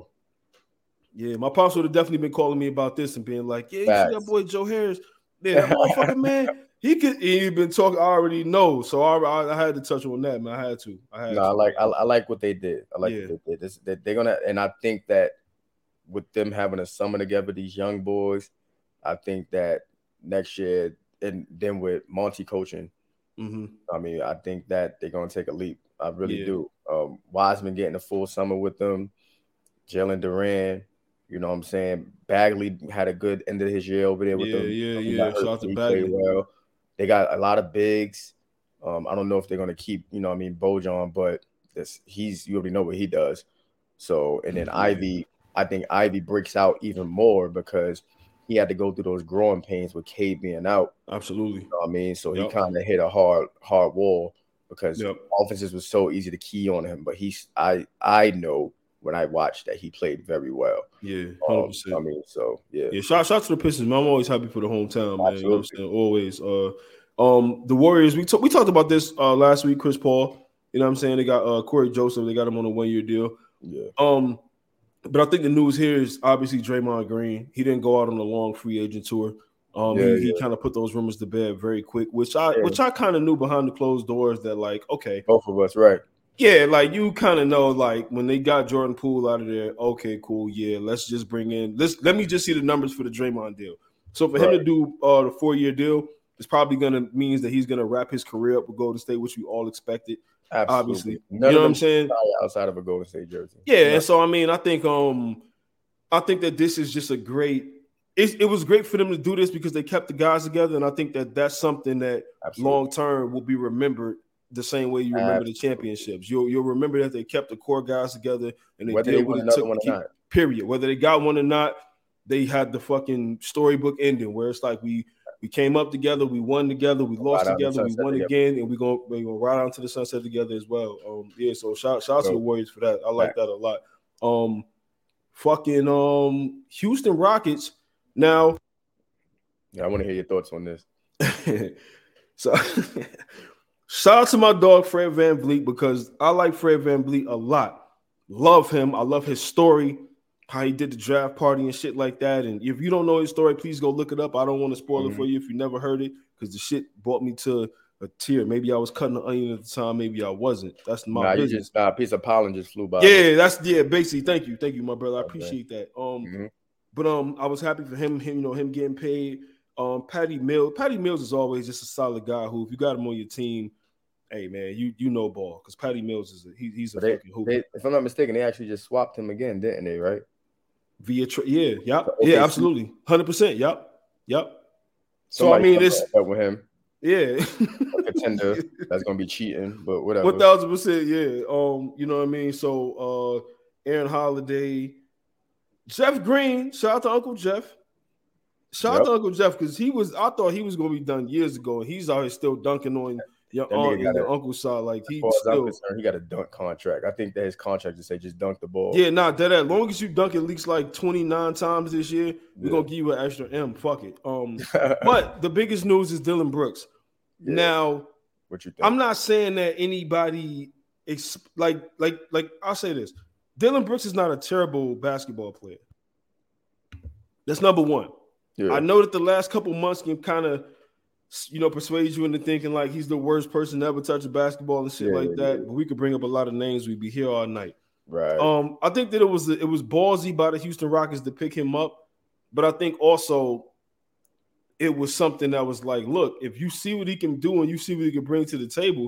Yeah, my pops would have definitely been calling me about this and being like, "Yeah, you see that boy Joe Harris? Yeah, that motherfucker, man. He been talking. I already know, so I had to touch on that, man. I had to. I like what they did. I like what they did. They're gonna, and I think that with them having a summer together, these young boys, I think that next year, and then with Monty coaching, I mean, I think that they're gonna take a leap. I really do. Wiseman getting a full summer with them, Jalen Duran. You know what I'm saying? Bagley had a good end of his year over there with them. Yeah. Shout out to Bagley. Well. They got a lot of bigs. I don't know if they're going to keep, you know what I mean, Bojan, but you already know what he does. So, and then Ivy, I think Ivy breaks out even more because he had to go through those growing pains with K being out. Absolutely. You know what I mean? So he kind of hit a hard wall because offenses was so easy to key on him. But I know when I watched that he played very well. Yeah, 100%. I mean, so yeah. Yeah, shout out to the Pistons, man. I'm always happy for the hometown, man. Absolutely. You know what I'm saying? Always. The Warriors, we talked about this last week, Chris Paul. You know what I'm saying? They got Corey Joseph, they got him on a 1-year deal. Yeah. But I think the news here is obviously Draymond Green. He didn't go out on a long free agent tour. He kind of put those rumors to bed very quick, which I kind of knew behind the closed doors that, like, okay. Both of us, right. Yeah, like you kind of know, like when they got Jordan Poole out of there, okay, cool, yeah, let's just bring in. Let me just see the numbers for the Draymond deal. So for him to do the 4-year deal, it's probably means that he's gonna wrap his career up with Golden State, which we all expected. Absolutely. Obviously, you know what I'm saying? Outside of a Golden State jersey, yeah. And so I mean, I think that this is just a great. It was great for them to do this because they kept the guys together, and I think that that's something that long term will be remembered the same way you remember the championships. You'll remember that they kept the core guys together, and they did what it took to keep. Period. Whether they got one or not, they had the fucking storybook ending where it's like we came up together, we won together, we lost together, we won again, and we're gonna ride on to the sunset together as well. So shout out to the Warriors for that. I like that a lot. Houston Rockets. Now, I want to hear your thoughts on this. So, shout out to my dog Fred VanVleet because I like Fred VanVleet a lot. Love him. I love his story, how he did the draft party and shit like that. And if you don't know his story, please go look it up. I don't want to spoil it for you if you never heard it because the shit brought me to a tear. Maybe I was cutting the onion at the time. Maybe I wasn't. That's my business. A piece of pollen just flew by. Yeah, basically. Thank you, my brother. I appreciate that. But I was happy for him getting paid. Patty Mills is always just a solid guy who, if you got him on your team, hey man, you know ball because Patty Mills is he's a fucking hooper. If I'm not mistaken, they actually just swapped him again, didn't they? Right? Absolutely, 100%. Yep. So I mean, this with him. Yeah, a contender that's gonna be cheating, but whatever. 1,000%, yeah. You know what I mean. So Aaron Holiday, Jeff Green, shout out to Uncle Jeff. Shout out to Uncle Jeff because I thought he was gonna be done years ago, and he's out here still dunking on your aunt and your uncle's side. Like he got a dunk contract. I think that his contract just say just dunk the ball. Yeah, that as long as you dunk at least like 29 times this year, we're gonna give you an extra M. Fuck it. But the biggest news is Dillon Brooks. Yeah. Now, what you think? I'm not saying that anybody like I'll say this. Dillon Brooks is not a terrible basketball player. That's number one. Yeah. I know that the last couple months can kind of, persuade you into thinking like he's the worst person to ever touch a basketball and shit like that. Yeah. But we could bring up a lot of names. We'd be here all night. Right. I think that it was ballsy by the Houston Rockets to pick him up, but I think also it was something that was like, look, if you see what he can do and you see what he can bring to the table,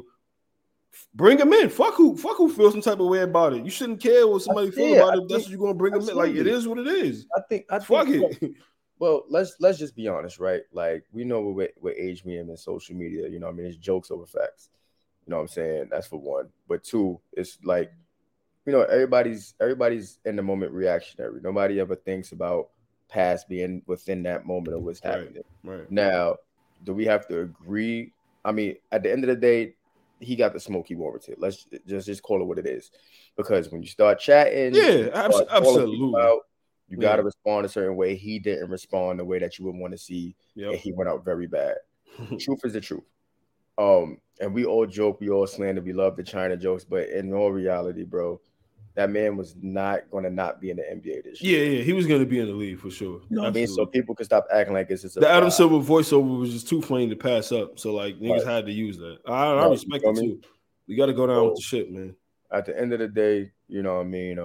bring him in. Fuck who feels some type of way about it. You shouldn't care what somebody feels about it. That's what you're gonna bring him in. Like it is what it is. I think fuck it. Well, let's just be honest, right? Like we know what age we in social media. You know, what I mean, it's jokes over facts. You know what I'm saying? That's for one. But two, it's like, everybody's in the moment reactionary. Nobody ever thinks about past being within that moment of what's happening. Right. Now, do we have to agree? I mean, at the end of the day, he got the smoke he warranted. Let's just call it what it is. Because when you start chatting, absolutely. You got to respond a certain way. He didn't respond the way that you would want to see, and he went out very bad. Truth is the truth. And we all joke, we all slander, we love the China jokes, but in all reality, bro, that man was not going to not be in the NBA this year. Yeah, he was going to be in the league for sure. You know what I mean? So people could stop acting like it's just the Adam Silver voiceover was just too plain to pass up. So like niggas had to use that. I respect it too. You got to go down with the shit, man. At the end of the day, you know what I mean?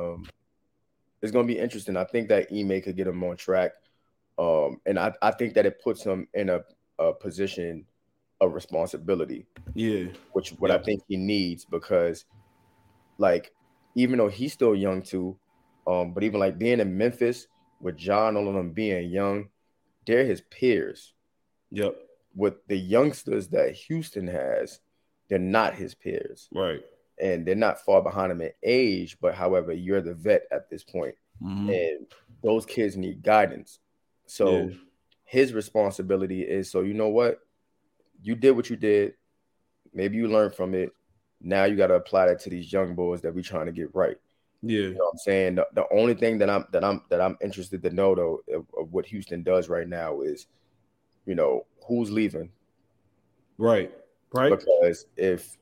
It's going to be interesting. I think that Ime could get him on track. And I think that it puts him in a position of responsibility. Yeah. I think he needs because, like, even though he's still young too, but even like being in Memphis with John, all of them being young, they're his peers. Yep. With the youngsters that Houston has, they're not his peers. Right. And they're not far behind him in age, but however, you're the vet at this point. Mm-hmm. And those kids need guidance. So his responsibility is, so you know what? You did what you did. Maybe you learned from it. Now you got to apply that to these young boys that we're trying to get right. Yeah. You know what I'm saying? The only thing that I'm interested to know though of what Houston does right now is, who's leaving. Right. Because if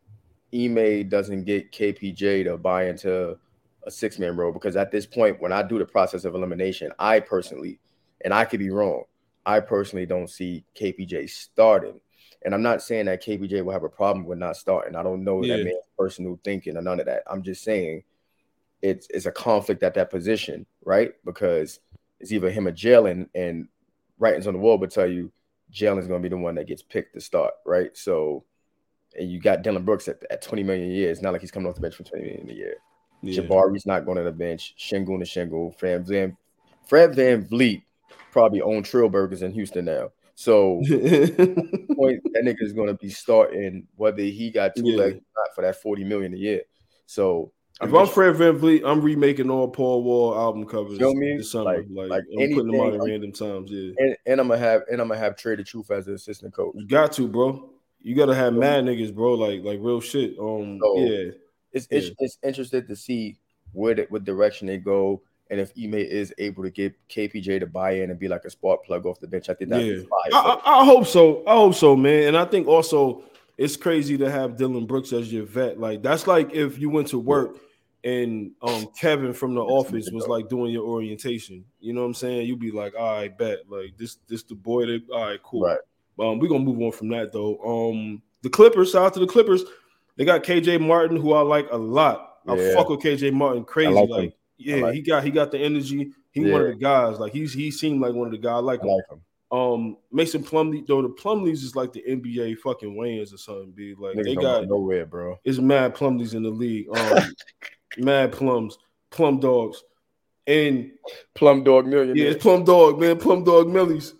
Ime doesn't get KPJ to buy into a six-man role, because at this point, when I do the process of elimination, I personally, and I could be wrong, I personally don't see KPJ starting. And I'm not saying that KPJ will have a problem with not starting. I don't know that man's personal thinking or none of that. I'm just saying it's a conflict at that position, right? Because it's either him or Jalen, and writings on the wall would tell you Jalen's going to be the one that gets picked to start, right? So, and you got Dillon Brooks at 20 million a year. It's not like he's coming off the bench for 20 million a year. Yeah. Jabari's not going to the bench. Şengün to Şengün. Fred VanVleet probably own Trill Burgers in Houston now. So point that nigga is going to be starting whether he got two legs or not for that $40 million a year. So if I'm Fred VanVleet, I'm remaking all Paul Wall album covers this summer. Like I'm putting them out at random times. Yeah, and I'm gonna have Trey the Truth as the assistant coach. You got to, bro. You gotta have mad niggas, bro. Like real shit. It's interesting to see what direction they go. And if Ime is able to get KPJ to buy in and be like a spark plug off the bench, I think that's I hope so. I hope so, man. And I think also it's crazy to have Dillon Brooks as your vet. Like that's like if you went to work and Kevin from the office was like doing your orientation. You know what I'm saying? You'd be like, all right, bet. Like this the boy that all right, cool. Right. We're gonna move on from that though. The Clippers, shout out to the Clippers. They got KJ Martin, who I like a lot. I fuck with KJ Martin crazy. He got the energy. He one of the guys. Like he seemed like one of the guys. I like him. Mason Plumlee, though, the Plumlees is like the NBA fucking Wayans or something, B. Like niggas they got nowhere, bro. It's mad Plumlees in the league. Mad plums, plum dogs, and Plum Dog Million. Yeah, it's Plum Dog, man. Plum Dog Millies.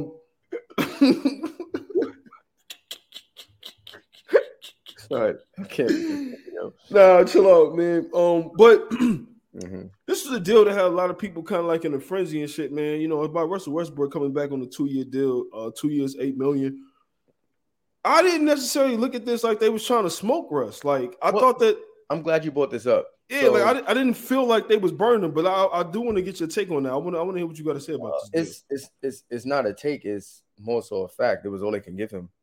Sorry, I can't. Nah, chill out, man. But this is a deal that had a lot of people kind of like in a frenzy and shit, man. You know, about Russell Westbrook coming back on a 2-year deal, 2 years, $8 million. I didn't necessarily look at this like they was trying to smoke Russ. Like I thought that. I'm glad you brought this up. Yeah, so, like I didn't feel like they was burning him, but I do want to get your take on that. I want to hear what you got to say about this. It's not a take. It's more so a fact. It was all they can give him.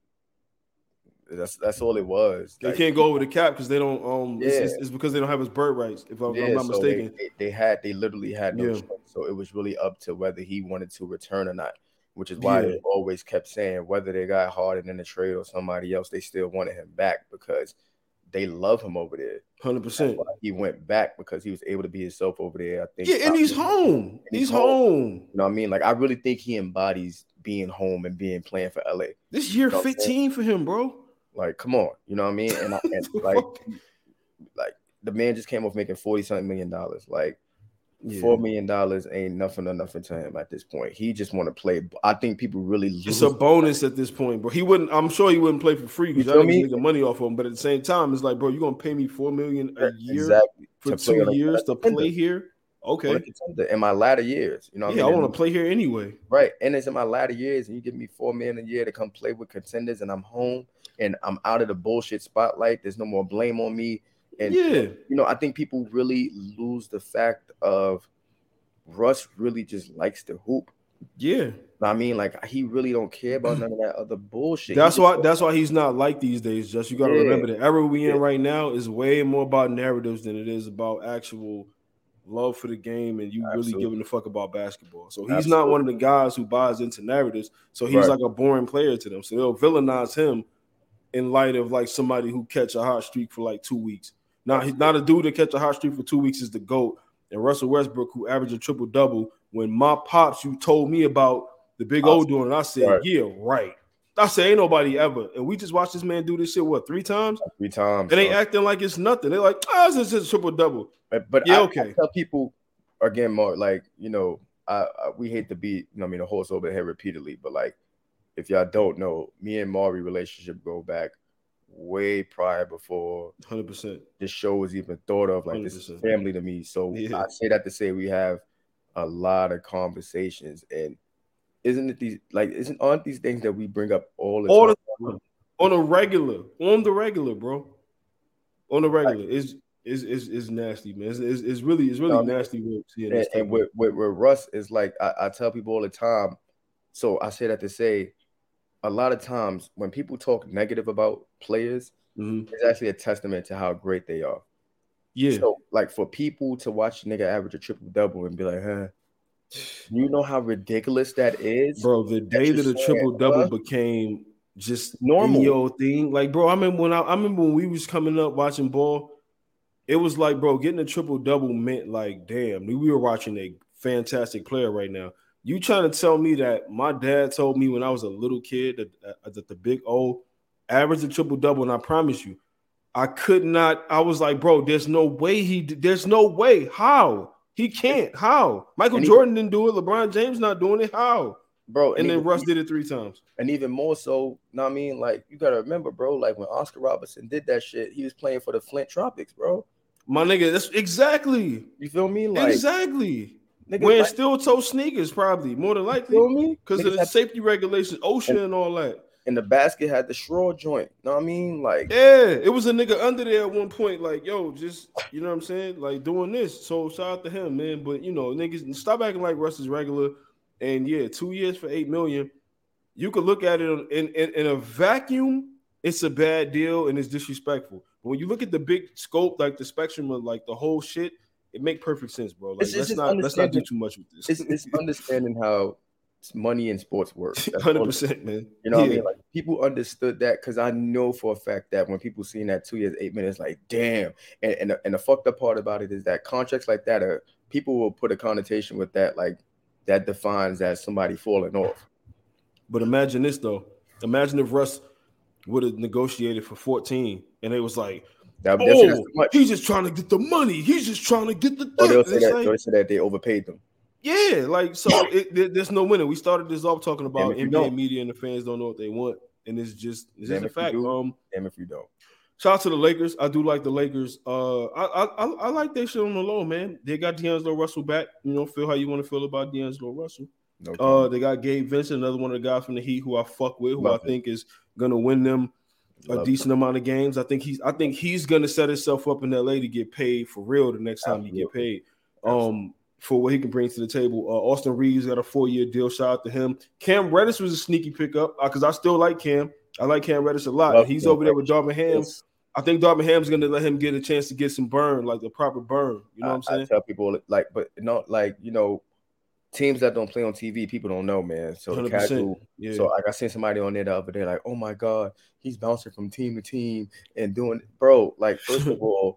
That's all it was. They can't go over the cap because they don't. It's because they don't have his bird rights. If I'm not mistaken, they literally had no choice. So it was really up to whether he wanted to return or not. Which is why they always kept saying whether they got Harden in the trade or somebody else, they still wanted him back because they love him over there. 100%. He went back because he was able to be himself over there. I think. Yeah, and he's home. He's home. You know what I mean? Like I really think he embodies being home and playing for LA. This year 15 for him, bro. Like, come on, you know what I mean? And like the man just came off making $40-something million. Like, $4 million ain't nothing or nothing to him at this point. He just want to play. I think people really lose. It's a bonus at this point, bro. I'm sure he wouldn't play for free because I didn't make money off of him. But at the same time, it's like, bro, you're gonna pay me $4 million a year for 2 years to play here. Okay. In my latter years, you know what I mean? I want to play here anyway. Right. And it's in my latter years, and you give me $4 million a year to come play with contenders, and I'm home and I'm out of the bullshit spotlight. There's no more blame on me. And you know, I think people really lose the fact of Russ really just likes to hoop. Yeah. I mean, like he really don't care about none of that other bullshit. That's why he's not like these days. Just you gotta remember the era we in right now is way more about narratives than it is about actual love for the game and you really giving a fuck about basketball. So he's not one of the guys who buys into narratives. So he's like a boring player to them. So they'll villainize him in light of like somebody who catch a hot streak for like 2 weeks. Now he's not a dude that catch a hot streak for 2 weeks is the GOAT. And Russell Westbrook, who averaged a triple-double, when my pops, you told me about the Big O doing it, I said, yeah, right. I said, ain't nobody ever. And we just watched this man do this shit, what, 3 times? 3 times. And they acting like it's nothing. They're like, it's just a triple-double. But I tell people, again, more like, you know, we hate to be, you know, I mean, the horse over the head repeatedly, but like, if y'all don't know, me and Maury relationship go back way prior before 100% this show was even thought of. Like 100%. This is family to me. So I say that to say we have a lot of conversations, and aren't these things that we bring up all the time? On the regular, bro. On the regular. It's nasty, man. It's really nasty work. And with Russ is like I tell people all the time. So I say that to say a lot of times when people talk negative about players, it's actually a testament to how great they are. Yeah. So like for people to watch a nigga average a triple-double and be like, you know how ridiculous that is? Bro, the day that a triple-double became just normal any old thing. Like, bro, I remember when we was coming up watching ball. It was like, bro, getting a triple-double meant like, damn, we were watching a fantastic player right now. You trying to tell me that my dad told me when I was a little kid that the big O averaged a triple-double, and I promise you, I could not. I was like, bro, there's no way there's no way. How? He can't. How? Michael Jordan didn't do it. LeBron James not doing it. How? Bro, and then Russ did it 3 times. And even more so, you know what I mean? Like, you got to remember, bro, like when Oscar Robertson did that shit, he was playing for the Flint Tropics, bro. My nigga, that's exactly. You feel me? Like, exactly. Wearing steel-toe sneakers, probably, more than likely. You feel me? Because of the safety regulations, ocean and all that. And the basket had the straw joint. You know what I mean? Like, yeah, it was a nigga under there at one point, like, yo, just, you know what I'm saying? Like, doing this. So, shout out to him, man. But, you know, niggas, stop acting like Russ is regular. And, yeah, 2 years for $8 million. You could look at it in a vacuum, it's a bad deal and it's disrespectful. But when you look at the big scope, like the spectrum of, like, the whole shit, it make perfect sense, bro. Like, let's not do too much with this. It's understanding how money in sports work. 100%, man. You know what I mean? Like, people understood that because I know for a fact that when people seen that 2 years, $8 million, it's like, damn. And the fucked up part about it is that contracts like that people will put a connotation with that, like that defines as somebody falling off. But imagine this though. Imagine if Russ would have negotiated for 14 and it was like, he's just trying to get the money. He's just trying to get the they'll say that they overpaid them. Yeah, like, so there's no winner. We started this off talking about NBA media and the fans don't know what they want, and it's just a fact. Damn if you don't. Shout out to the Lakers. I do like the Lakers. I like their shit on the low, man. They got D'Angelo Russell back. You know, feel how you want to feel about D'Angelo Russell. No they got Gabe Vincent, another one of the guys from the Heat who I fuck with, who I think is gonna win them a decent amount of games. I think he's gonna set himself up in LA to get paid for real the next time he get paid. For what he can bring to the table. Austin Reeves got a 4-year deal. Shout out to him. Cam Reddish was a sneaky pickup because I still like Cam. I like Cam Reddish a lot. He's over there with Darvin Ham. I think Darvin Ham's going to let him get a chance to get some burn, like the proper burn. You know what I'm saying? I tell people, like, but not like, you know, teams that don't play on TV, people don't know, man. So casual. Yeah. So like I seen somebody on there the other day, like, oh my God, he's bouncing from team to team and doing, bro. Like, first of all,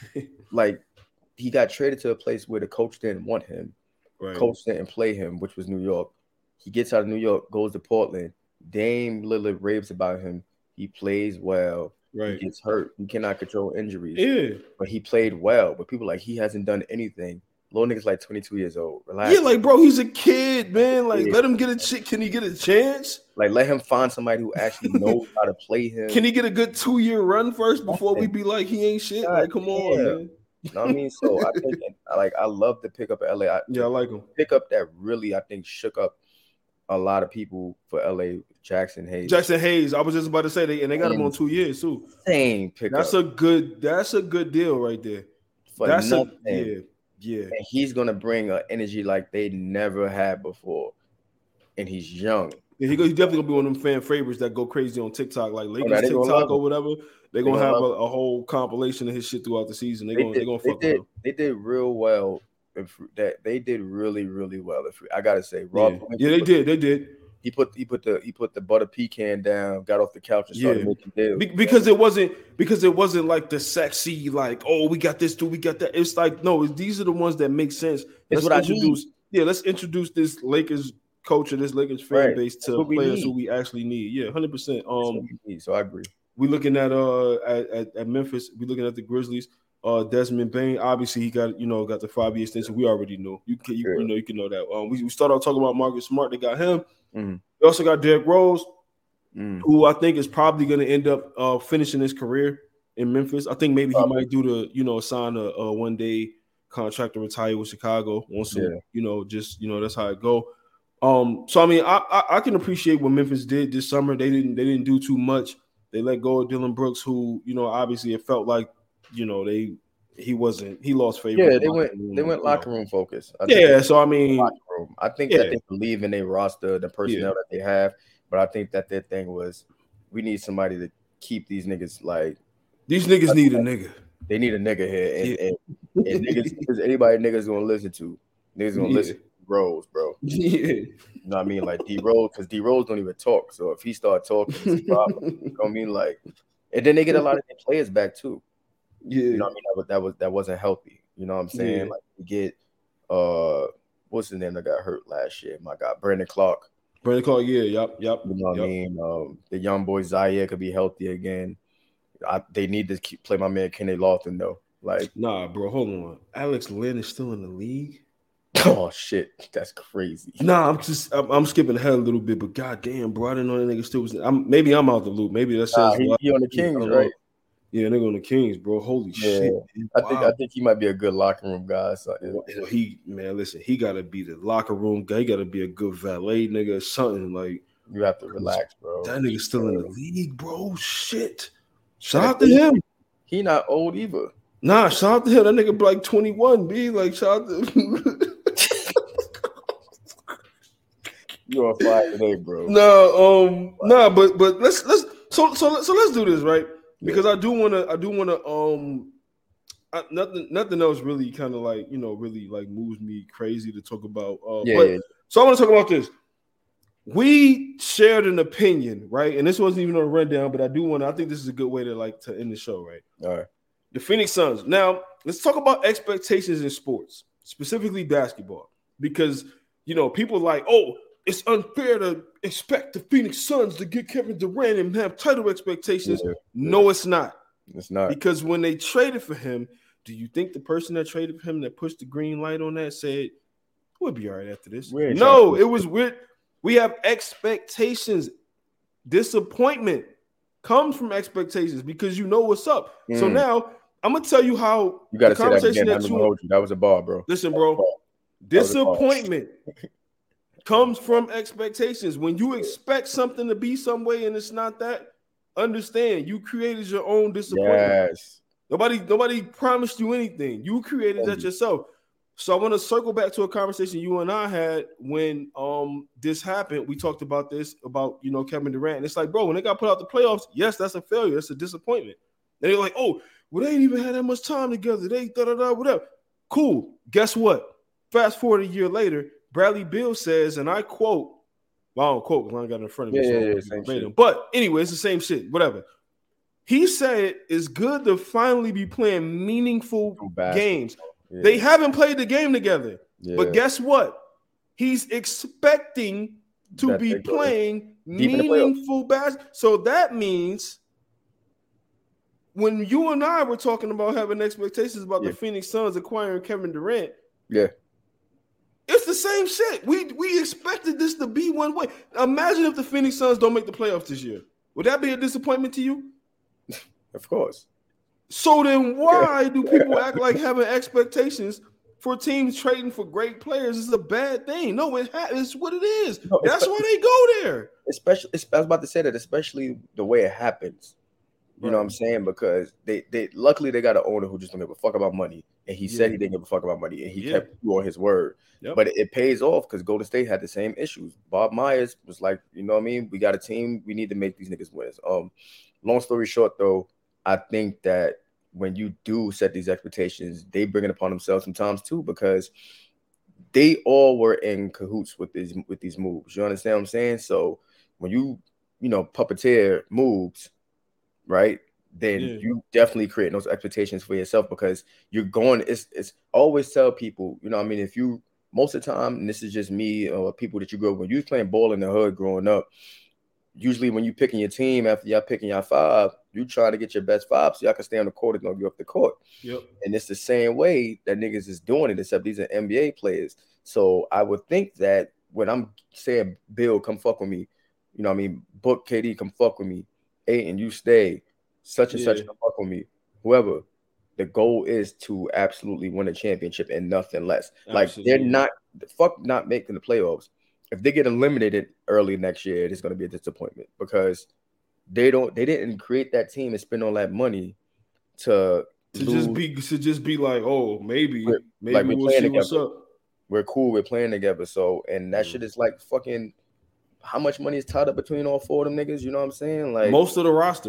like, he got traded to a place where the coach didn't want him. Right. Coach didn't play him, which was New York. He gets out of New York, goes to Portland. Dame Lillard raves about him. He plays well. Right. He gets hurt. He cannot control injuries. Yeah. But he played well. But people like, he hasn't done anything. Little nigga's like 22 years old. Relax. Yeah, like, bro, he's a kid, man. Like, let him get a chance. Can he get a chance? Like, let him find somebody who actually knows how to play him. Can he get a good 2-year run first before we be like, he ain't shit? God, like, come on, man. You know what I mean? So I think, I love the pickup at LA. I like him. Pickup that really, I think, shook up a lot of people for LA. Jackson Hayes. I was just about to say they got him on 2 years too. Same pickup. That's a good deal right there. That's yeah. And he's gonna bring an energy like they never had before, and he's young. Yeah, he's definitely gonna be one of them fan favorites that go crazy on TikTok, like Lakers TikTok or whatever. They're gonna have a whole compilation of his shit throughout the season. They're gonna fuck with him. They did real well. They did really, really well. I gotta say, Rob. Yeah, they did. He put the butter pecan down, got off the couch and started making deals. Because it wasn't like the sexy, like, oh, we got this too, we got that. It's like, no, these are the ones that make sense. Let's introduce this Lakers culture, this Lakers fan base to players who we actually need. Yeah, 100%. So I agree. We looking at Memphis. We looking at the Grizzlies. Desmond Bane, obviously he got the 5-year extension. We already know. You can know that. We start out talking about Marcus Smart. They got him. Mm-hmm. We also got Derrick Rose, who I think is probably going to end up finishing his career in Memphis. I think maybe he might do sign a 1-day contract to retire with Chicago. That's how it go. So I mean, I can appreciate what Memphis did this summer. They didn't do too much. They let go of Dylan Brooks, who obviously it felt like he lost favor. Yeah, they went locker room focus. So I mean, I think that they believe in their roster, the personnel that they have, but I think that their thing was, we need somebody to keep these niggas like. These niggas need a nigga. They need a nigga here, and niggas, anybody niggas gonna listen to. Niggas gonna listen. Rose, bro. Yeah. You know what I mean? Like D Rose, because D Rose don't even talk. So if he start talking, it's a problem. You know what I mean? Like, and then they get a lot of their players back too. Yeah. You know what I mean? That wasn't healthy. You know what I'm saying? Yeah. Like you get what's his name that got hurt last year? My God, Brandon Clark. Brandon Clark, yeah, yep. You know what I mean? The young boy Zaire could be healthy again. They need to play my man Kenny Lofton though. Like, nah, bro, hold on. Alex Lynn is still in the league. Oh shit, that's crazy. Nah, I'm skipping ahead a little bit, but goddamn, bro, I didn't know that nigga still was. Maybe I'm out the loop. Maybe that says he on the Kings, right? Yeah, nigga on the Kings, bro. Holy shit. I think he might be a good locker room guy. So, listen, he gotta be the locker room guy. He gotta be a good valet nigga or something. Like, you have to relax, bro. That nigga's still in the league, bro. Shit. Shout out to him. He not old either. Nah, shout out to him. That nigga like 21, B. Like, shout out to You're on fire today, bro. No, but let's do this, right? Because I do wanna nothing else really kind of like, really like moves me crazy to talk about. So I want to talk about this. We shared an opinion, right? And this wasn't even on a rundown, but I think this is a good way to end the show, right? All right. The Phoenix Suns. Now, let's talk about expectations in sports, specifically basketball, because people like, oh, it's unfair to expect the Phoenix Suns to get Kevin Durant and have title expectations. Yeah. No, it's not. It's not. Because when they traded for him, do you think the person that traded for him that pushed the green light on that said, we'll be all right after this? No, it was weird. We have expectations. Disappointment comes from expectations because you know what's up. So now I'm going to tell you how you got to say that again. That was a bar, bro. Listen, bro. Disappointment comes from expectations. When you expect something to be some way and it's not that, understand you created your own disappointment. Yes. Nobody promised you anything. You created that yourself. So I want to circle back to a conversation you and I had when this happened. We talked about this, about Kevin Durant. And it's like, bro, when they got put out the playoffs, yes, that's a failure. That's a disappointment. And they're like, oh, well, they ain't even had that much time together. They whatever. Cool. Guess what? Fast forward a year later, Bradley Beal says, and I quote, well, I don't quote because I got it in front of me. But anyway, it's the same shit, whatever. He said it's good to finally be playing meaningful games. Yeah. They haven't played the game together. Yeah. But guess what? He's expecting to be playing meaningful basketball. So that means when you and I were talking about having expectations about the Phoenix Suns acquiring Kevin Durant, it's the same shit. We expected this to be one way. Imagine if the Phoenix Suns don't make the playoffs this year. Would that be a disappointment to you? Of course. So then why do people act like having expectations for teams trading for great players is a bad thing? No, it's what it is. No, that's why they go there. Especially, I was about to say that, especially the way it happens. You know what I'm saying? Because they luckily they got an owner who just don't give a fuck about money. And he said he didn't give a fuck about money. And he kept on his word. Yep. But it pays off because Golden State had the same issues. Bob Myers was like, you know what I mean? We got a team. We need to make these niggas winners. Long story short, though, I think that when you do set these expectations, they bring it upon themselves sometimes too, because they all were in cahoots with these moves. You understand what I'm saying? So when you puppeteer moves, right, then you definitely create those expectations for yourself, because you're going. It's always tell people, you know what I mean, if you most of the time, and this is just me or people that you grew up when you was playing ball in the hood growing up. Usually when you picking your team after y'all picking your five, you trying to get your best five so y'all can stay on the court and don't get off the court. Yep. And it's the same way that niggas is doing it, except these are NBA players. So I would think that when I'm saying, Bill, come fuck with me, you know what I mean, Book, KD, come fuck with me, Ayton, you stay, such and such, come fuck with me, whoever, the goal is to absolutely win a championship and nothing less. Absolutely. Like, they're not making the playoffs. If they get eliminated early next year, it's going to be a disappointment, because they didn't create that team and spend all that money to just be like, oh, maybe we'll see what's up. We're cool, we're playing together. So, and that shit is like fucking how much money is tied up between all four of them niggas, you know what I'm saying? Like most of the roster.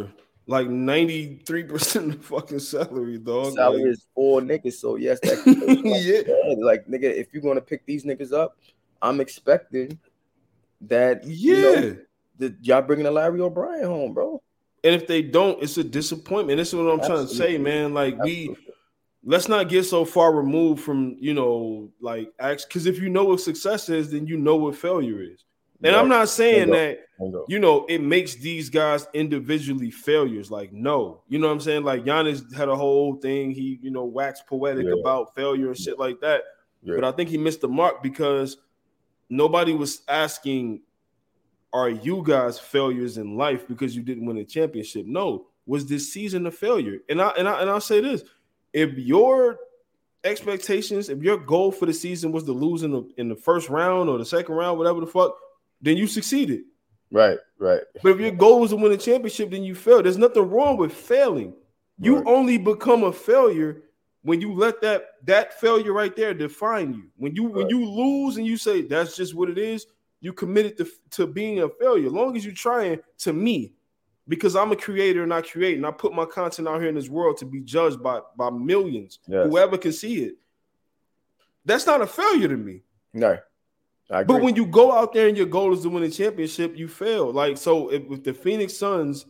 like 93% of the fucking salary, dog. Salary is 4 niggas, so yes, that yeah. Like nigga, if you're gonna pick these niggas up, I'm expecting that y'all bringing a Larry O'Brien home, bro. And if they don't, it's a disappointment. This is what I'm trying to say, man. Like let's not get so far removed from, like, because if you know what success is, then you know what failure is. And I'm not saying that, it makes these guys individually failures. Like, no. You know what I'm saying? Like, Giannis had a whole thing. He, waxed poetic about failure and shit like that. Yeah. But I think he missed the mark because nobody was asking, are you guys failures in life because you didn't win a championship? No. Was this season a failure? And I'll say this. If your expectations, if your goal for the season was to lose in the first round or the second round, whatever the fuck, then you succeeded. Right. But if your goal was to win a championship, then you failed. There's nothing wrong with failing. You only become a failure when you let that failure right there define you. When you lose and you say that's just what it is, you committed to being a failure. As long as you're trying to me, because I'm a creator and I create and I put my content out here in this world to be judged by millions, whoever can see it. That's not a failure to me. No. I agree. But when you go out there and your goal is to win a championship, you fail. Like, so with the Phoenix Suns,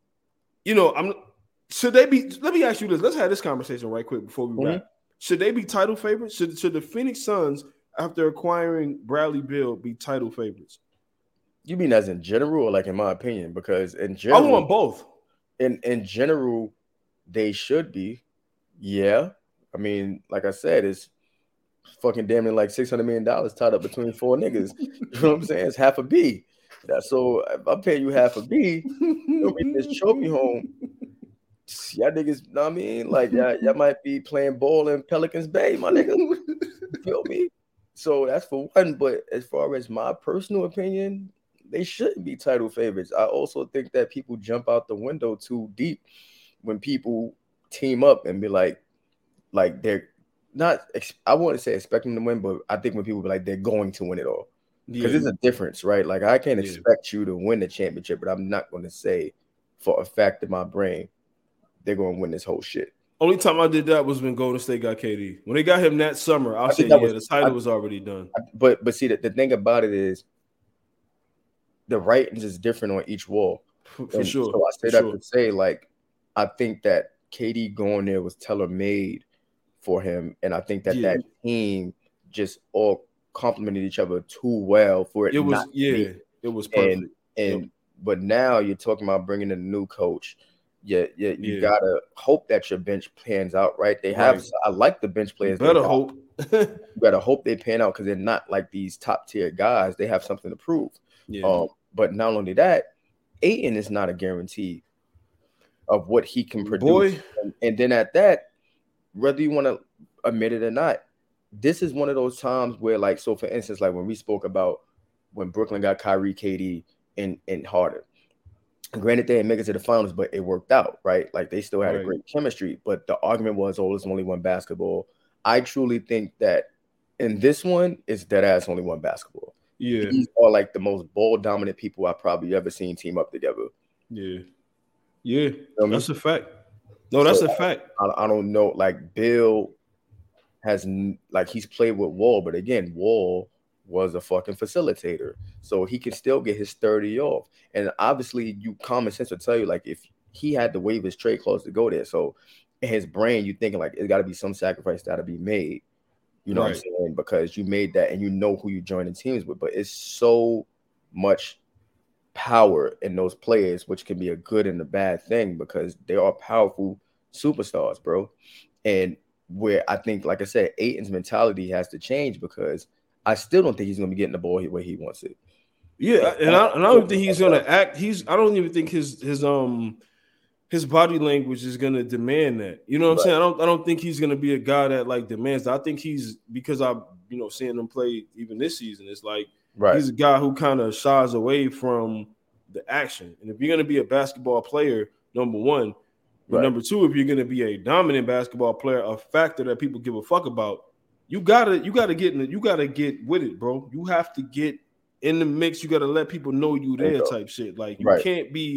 should they be, let me ask you this. Let's have this conversation right quick before we wrap. Should they be title favorites? Should the Phoenix Suns, after acquiring Bradley Beal, be title favorites? You mean as in general or like in my opinion? Because in general, I want both. In general, they should be. Yeah. I mean, like I said, it's fucking damn near like $600 million tied up between 4 niggas. You know what I'm saying? It's half a B. So if I'm paying you half a B, you'll bring this trophy home. Y'all niggas, know what I mean? Like, y'all might be playing ball in Pelicans Bay, my nigga. You feel me? So that's for one. But as far as my personal opinion, they shouldn't be title favorites. I also think that people jump out the window too deep when people team up and be like they're not, I wouldn't say expecting to win, but I think when people be like, they're going to win it all. Because there's a difference, right? Like, I can't expect you to win the championship, but I'm not going to say for a fact in my brain they're going to win this whole shit. Only time I did that was when Golden State got KD. When they got him that summer, I said, the title was already done. But see, the thing about it is the writings is different on each wall. For sure. So I say that to say, like, I think that KD going there was tailor-made for him, and I think that team just all complemented each other too well for it. It was perfect. But now you're talking about bringing in a new coach. You gotta hope that your bench pans out right. They have. I like the bench players. You better hope. You gotta hope they pan out because they're not like these top tier guys. They have something to prove. Yeah. But not only that, Ayton is not a guarantee of what he can produce. And then at that, whether you want to admit it or not, this is one of those times where, like, so for instance, like when we spoke about when Brooklyn got Kyrie, KD, and Harden. Granted, they didn't make it to the finals, but it worked out, right? Like, they still had a great chemistry. But the argument was, it's only one basketball. I truly think that in this one, it's dead ass only one basketball. Yeah. These are like the most ball-dominant people I've probably ever seen team up together. Yeah. Yeah. That's a fact. No, that's a fact. I don't know. Like, Bill has, like, he's played with Wall, but again, Wall was a fucking facilitator. So he can still get his 30 off. And obviously, common sense will tell you, like, if he had to waive his trade clause to go there. So in his brain, you're thinking, like, it's got to be some sacrifice that to be made. You know what I'm saying? Because you made that and you know who you're joining teams with. But it's so much power in those players, which can be a good and a bad thing because they are powerful superstars, bro. And where I think, like I said, Ayton's mentality has to change because I still don't think he's going to be getting the ball where he wants it. Yeah, and I don't think he's going to act. I don't even think his body language is going to demand that. You know what I'm saying? I don't think he's going to be a guy that, like, demands that. I think he's, because I've, seeing him play even this season, it's like he's a guy who kind of shies away from the action. And if you're going to be a basketball player, number one, but number two, if you're going to be a dominant basketball player, a factor that people give a fuck about, you gotta get with it, bro. You have to get in the mix. You got to let people know you there type shit. Like, you can't be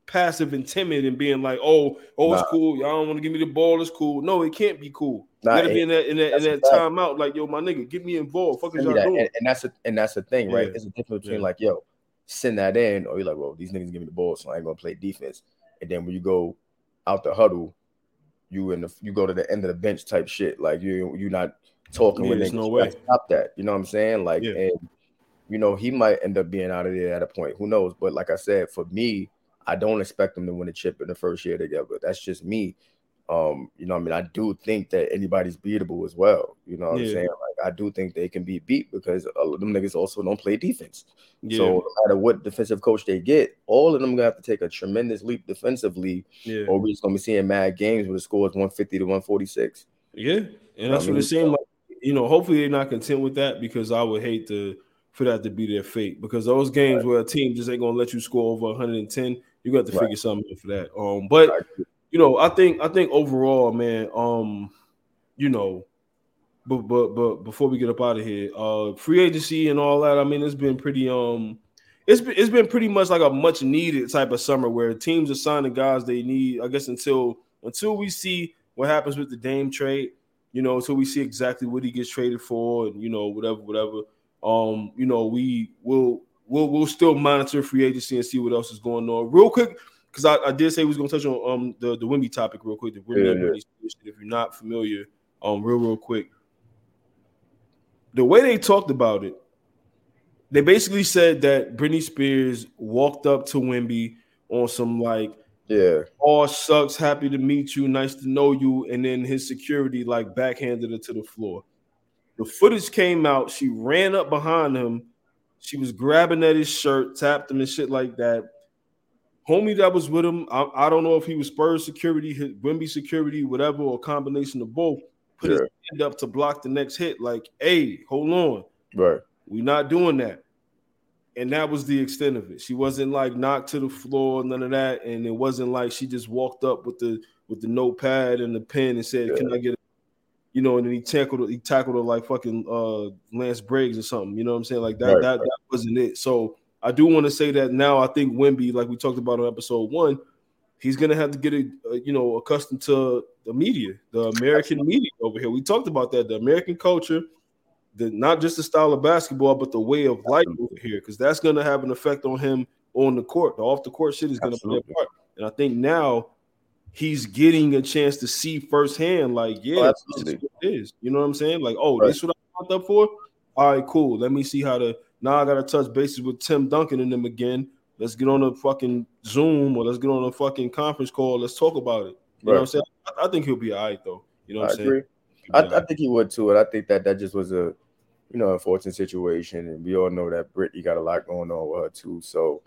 passive and timid and being like, oh, it's cool. Y'all don't want to give me the ball. It's cool. No, it can't be cool. You gotta be in that timeout. Like, yo, my nigga, get me involved. Fuck is y'all doing? And that's the thing, right? It's a difference between like, yo, send that in, or you're like, well, these niggas give me the ball, so I ain't gonna play defense. And then when you go out the huddle, you go to the end of the bench type shit. Like you're not talking with niggas. No way. Stop that. You know what I'm saying? Like, and you know, he might end up being out of there at a point. Who knows? But like I said, for me, I don't expect them to win a chip in the first year together. That's just me. You know what I mean? I do think that anybody's beatable as well. You know what I'm saying? Like, I do think they can be beat because them niggas also don't play defense. So no matter what defensive coach they get, all of them gonna have to take a tremendous leap defensively, or we're just gonna be seeing mad games where the score is 150 to 146. Yeah, and that's what it seemed like. You know, hopefully they're not content with that, because I would hate for that to be their fate. Because those games where a team just ain't gonna let you score over 110, you got to figure something in for that. But you know, I think overall, man, you know, but before we get up out of here, free agency and all that, I mean, it's been pretty it's been pretty much like a much needed type of summer where teams are signing guys they need, I guess, until we see what happens with the Dame trade, you know, until we see exactly what he gets traded for, and you know, whatever. You know, we'll still monitor free agency and see what else is going on. Real quick, because I did say we was going to touch on the Wemby topic real quick. If you're not familiar, real quick. The way they talked about it, they basically said that Britney Spears walked up to Wemby on some like, all sucks, happy to meet you, nice to know you, and then his security like backhanded her to the floor. The footage came out. She ran up behind him. She was grabbing at his shirt, tapped him and shit like that. Homie that was with him, I don't know if he was Spurs security, Wemby security, whatever, or a combination of both, put his hand up to block the next hit. Like, hey, hold on. Right. We're not doing that. And that was the extent of it. She wasn't like knocked to the floor, none of that. And it wasn't like she just walked up with the notepad and the pen and said, can I get it? You know, and then he tackled her like fucking Lance Briggs or something. You know what I'm saying? Like that wasn't it. So I do want to say that now I think Wemby, like we talked about on episode 1, he's going to have to get accustomed to the media, the American media over here. We talked about that, the American culture, not just the style of basketball, but the way of life over here, because that's going to have an effect on him on the court. The off the court shit is going to play a part. And I think now he's getting a chance to see firsthand, like, this is what it is. You know what I'm saying? Like, this is what I signed up for? All right, cool. Let me see now I got to touch bases with Tim Duncan and them again. Let's get on a fucking Zoom, or let's get on a fucking conference call. Let's talk about it. You know what I'm saying? I think he'll be all right, though. You know what I'm saying? I think he would, too. And I think that just was a, unfortunate situation. And we all know that Brittany got a lot going on with her, too. So,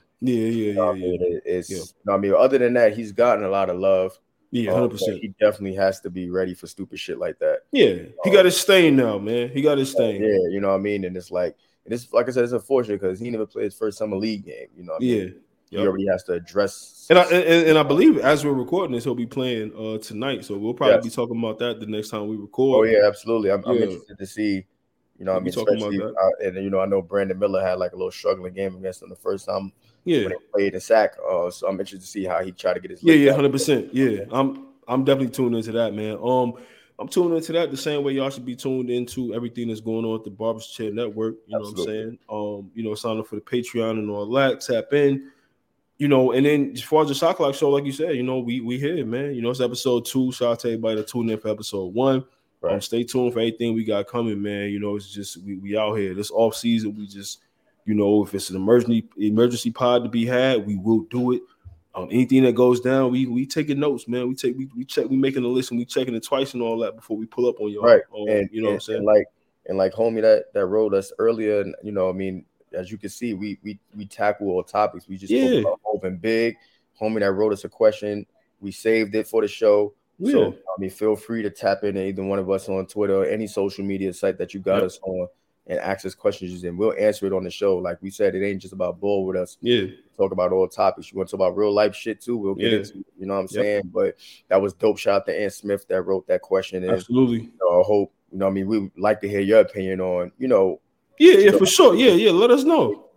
I mean, other than that, he's gotten a lot of love. Yeah, 100%. He definitely has to be ready for stupid shit like that. Yeah, he got his stain now, man. He got his stain. Yeah, you know what I mean? And it's like I said, it's unfortunate because he never played his first summer league game. You know what I mean? He already has to address. And I believe as we're recording this, he'll be playing tonight. So we'll probably be talking about that the next time we record. Oh, yeah, absolutely. I'm interested to see, especially, and I know Brandon Miller had like a little struggling game against him the first time. When they played in SAC. So I'm interested to see how he tried to get his 100%. Yeah, I'm definitely tuned into that, man. I'm tuned into that the same way y'all should be tuned into everything that's going on at the Barbers Chair Network. You know what I'm saying? Sign up for the Patreon and all that. Tap in. And then as far as the Shot Clock show, like you said, we here, man. It's episode 2. Shout out to everybody that tuned in for episode 1. Right. Stay tuned for anything we got coming, man. It's just we out here. This off season, we just. If it's an emergency pod to be had, we will do it. Anything that goes down, we taking notes, man. We check, we making a list and we checking it twice and all that before we pull up on y'all. Right. And you know what I'm saying? And like homie that wrote us earlier, and as you can see, we tackle all topics. We just talk about open big. Homie that wrote us a question, we saved it for the show. Yeah. So feel free to tap in either one of us on Twitter or any social media site that you got us on. And ask us questions, and we'll answer it on the show. Like we said, it ain't just about ball with us. Yeah, talk about all topics. You want to talk about real life shit too? We'll get into it. You know what I'm saying? But that was dope. Shout out to Ant Smith that wrote that question. And, absolutely. I hope we would like to hear your opinion on. Yeah, for sure. Yeah. Let us know.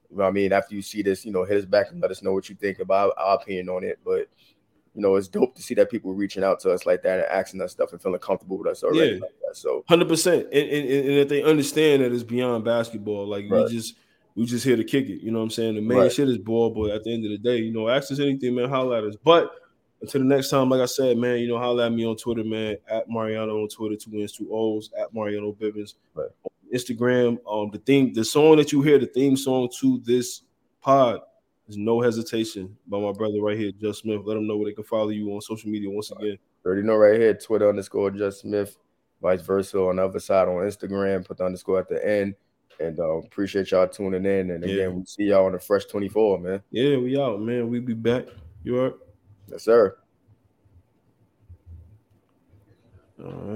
You know what I mean? After you see this, hit us back and let us know what you think about our opinion on it. But, it's dope to see that people reaching out to us like that and asking us stuff and feeling comfortable with us already. Yeah. Like that. So 100%. And if they understand that it's beyond basketball, like we just here to kick it. You know what I'm saying? The main shit is ball, but at the end of the day, ask us anything, man, holla at us. But until the next time, like I said, man, holla at me on Twitter, man, at Mariano on Twitter, 2 N's, 2 O's, at Mariano Bivens. On Instagram. The song that you hear, the theme song to this pod is No Hesitation by my brother right here, Just Smith. Let them know where they can follow you on social media once again. Already know right here, Twitter _Just Smith, vice versa on the other side on Instagram, put the underscore at the end. And appreciate y'all tuning in. And again, we see y'all on the Fresh 24, man. Yeah, we out, man. We be back. You all right? Yes, sir. All right.